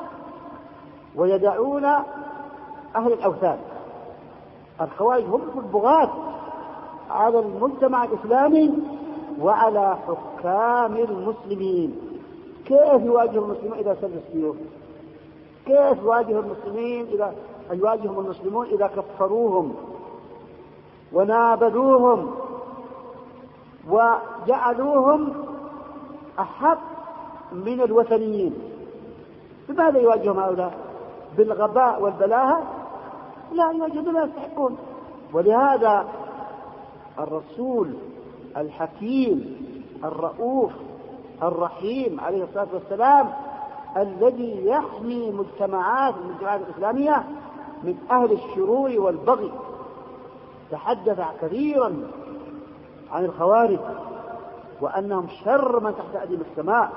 ويدعون أهل الأوثان. الخوارج هم البغاة على المجتمع الإسلامي وعلى حكام المسلمين. كيف يواجه المسلمين إذا سلوا السيوف؟ كيف يواجه المسلمين إذا يواجههم المسلمون إذا كفروهم ونابذوهم وجعلوهم أحق من الوثنيين؟ بماذا يواجههم هؤلاء؟ بالغباء والبلاهة؟ لا، يواجهون لا يستحقون. ولهذا الرسول الحكيم الرؤوف الرحيم عليه الصلاة والسلام الذي يحمي مجتمعات المجتمعات الإسلامية من أهل الشرور والبغي تحدث كثيرا عن الخوارج وأنهم شر من تحت أديم السماء.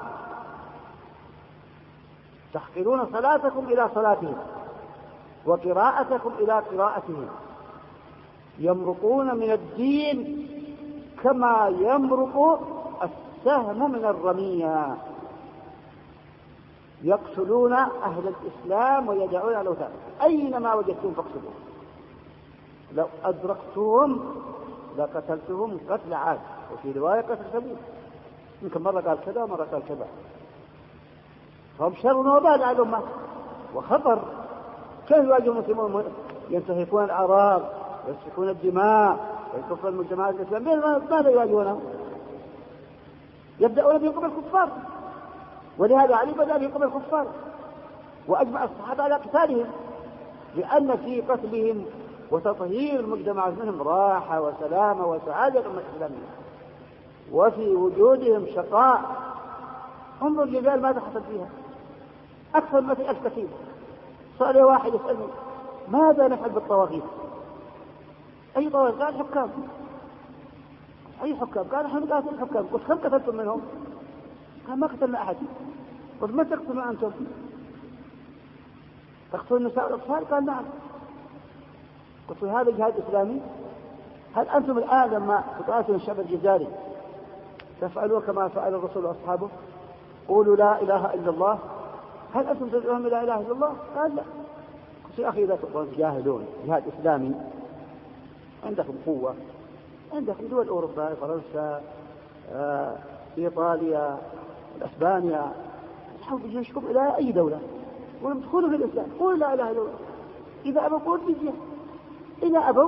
تحقرون صلاتكم إلى صلاتهم وقراءتكم إلى قراءتهم، يمرقون من الدين كما يمرق السهم من الرمية، يقتلون أهل الإسلام ويدعون الأوثان. أينما وجدتم فاقتلوهم، لو أدركتهم لقتلتهم قتل عاد، وفي رواية قتل ثمود. يمكن مرة قال كذا ومرة قال كذا. فهم شر وبال على الأمة وخطر. كيف يواجه المسلمون ينتهكون الأعراض ويسفكون الدماء ويكفر المجتمعات الإسلامية؟ ماذا يواجهونهم؟ يبدأون بهم الكفار. ولهذا علي بدأ بهم الكفار وأجمع الصحابة على قتالهم، لأن في قتلهم وتطهير المجتمع منهم راحة وسلامة وسعادة الأمة الإسلامية، وفي وجودهم شقاء. انظر الجبال ماذا حصل فيها، أكثر ما في ألف كثير. سأل واحد يسألني ماذا نفعل بالطواغيت؟ أي طواغيت؟ قال حكام. أي حكام؟ قال نحن نقاتل الحكام. قلت كم قتلتم منهم؟ قال ما قتلنا أحد. قلت ما تقتلون أنتم؟ تقتلون النساء والأطفال؟ قال نعم. قلت هذا جهاد إسلامي؟ هل أنتم الآن لما تقاتلون الشعب الجزائري تفعلوا كما فعل الرسول وأصحابه؟ قولوا لا إله إلا الله. هل أنتم تدعون لا إله إلا الله؟ قال لا. قلت يا أخي إذا تقولون جاهدون جهاد إسلامي عندكم قوة، عندكم دول أوروبا، فرنسا، آه، إيطاليا، إسبانيا، تحاولوا بجيشكم إلى أي دولة ولم تدخلوا في الإسلام، قولوا لا إله إلا الله. إذا أبوا قولوا جزية، إذا أبوا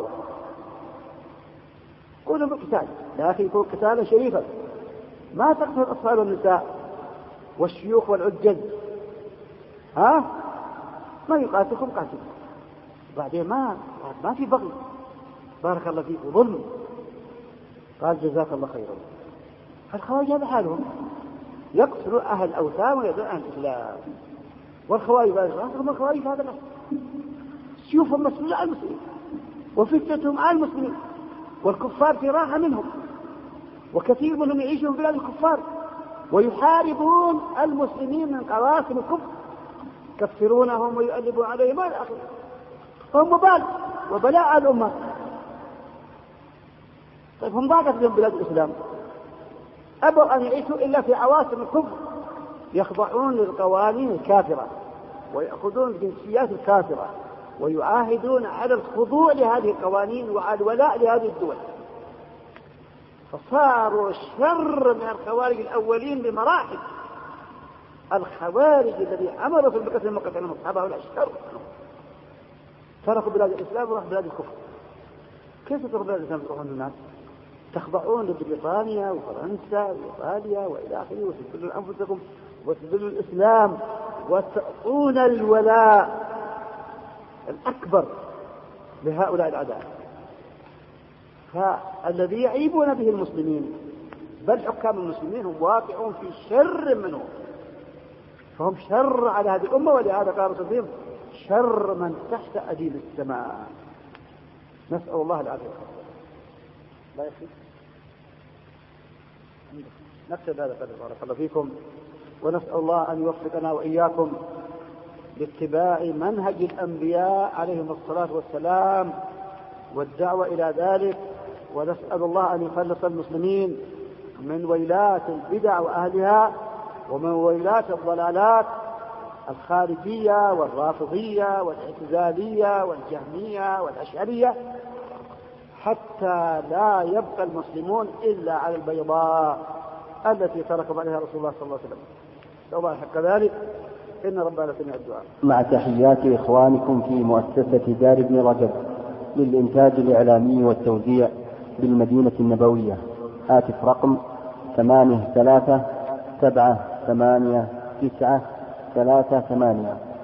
قولوا بالقتال، لكن يكون قتالا شريفا. ما تقتل الأطفال والنساء والشيوخ والعجز، ها ما يقاتلكم قاتل. بعدين ما ما في بغي. بارك الله فيك. ظلم. قال جزاك الله خيرا. فالخوارج هذا حالهم، يقتلوا أهل الأوثان ويدعون أهل الإسلام. والخوارج هم الخوارج هذا الأصل، سيوفهم مسؤولة على المسلمين وفتنتهم على المسلمين، والكفار في راحة منهم، وكثير منهم يعيشون في بلاد الكفار ويحاربون المسلمين من قواسم الكفر، يكفرونهم ويؤلبون عليهم إلى آخره، فهم وبال وبلاء على الأمة. طيب هم ضاقت لهم بلاد الإسلام، أبوا أن يعيشوا إلا في عواصم الكفر، يخضعون للقوانين الكافرة ويأخذون الجنسيات الكافرة ويعاهدون على الخضوع لهذه القوانين وعلى الولاء لهذه الدول، فصاروا شر من الخوارج الأولين بمراحل. الخوارج الذي عملوا في المكة المقتل المصحبة ولا شر، تركوا بلاد الإسلام وراحوا بلاد الكفر. كيف تركوا بلاد الإسلام وتروحون الناس؟ تخضعون لبريطانيا وفرنسا وإيطاليا وإلى آخره، وتذلون أنفسكم وتذلون الإسلام وتعطون الولاء الأكبر لهؤلاء الأعداء. فالذي يعيبون به المسلمين بل حكام المسلمين هم واقعون في شر منهم، فهم شر على هذه الأمة، ولهذا قال رسول الله شر من تحت أديم السماء. نسأل الله العافية. لا يخير نكتب هذا قدر بارك الله فيكم، ونسأل الله أن يوفقنا وإياكم لاتباع منهج الأنبياء عليهم الصلاة والسلام والدعوة إلى ذلك، ونسأل الله أن يخلص المسلمين من ويلات البدع وأهلها ومن ويلات الضلالات الخارجية والرافضية والاعتزالية والجهمية والأشعرية، حتى لا يبقى المسلمون إلا على البيضاء التي تركهم عليها رسول الله صلى الله عليه وسلم. الله يحق ذلك، إن ربنا سمع الدعاء. مع تحيات إخوانكم في مؤسسة دار ابن رجب للإنتاج الإعلامي والتوزيع بالمدينة النبوية. هاتف رقم ثمانية ثلاثة سبعة ثمانية تسعة ثلاثة ثمانية.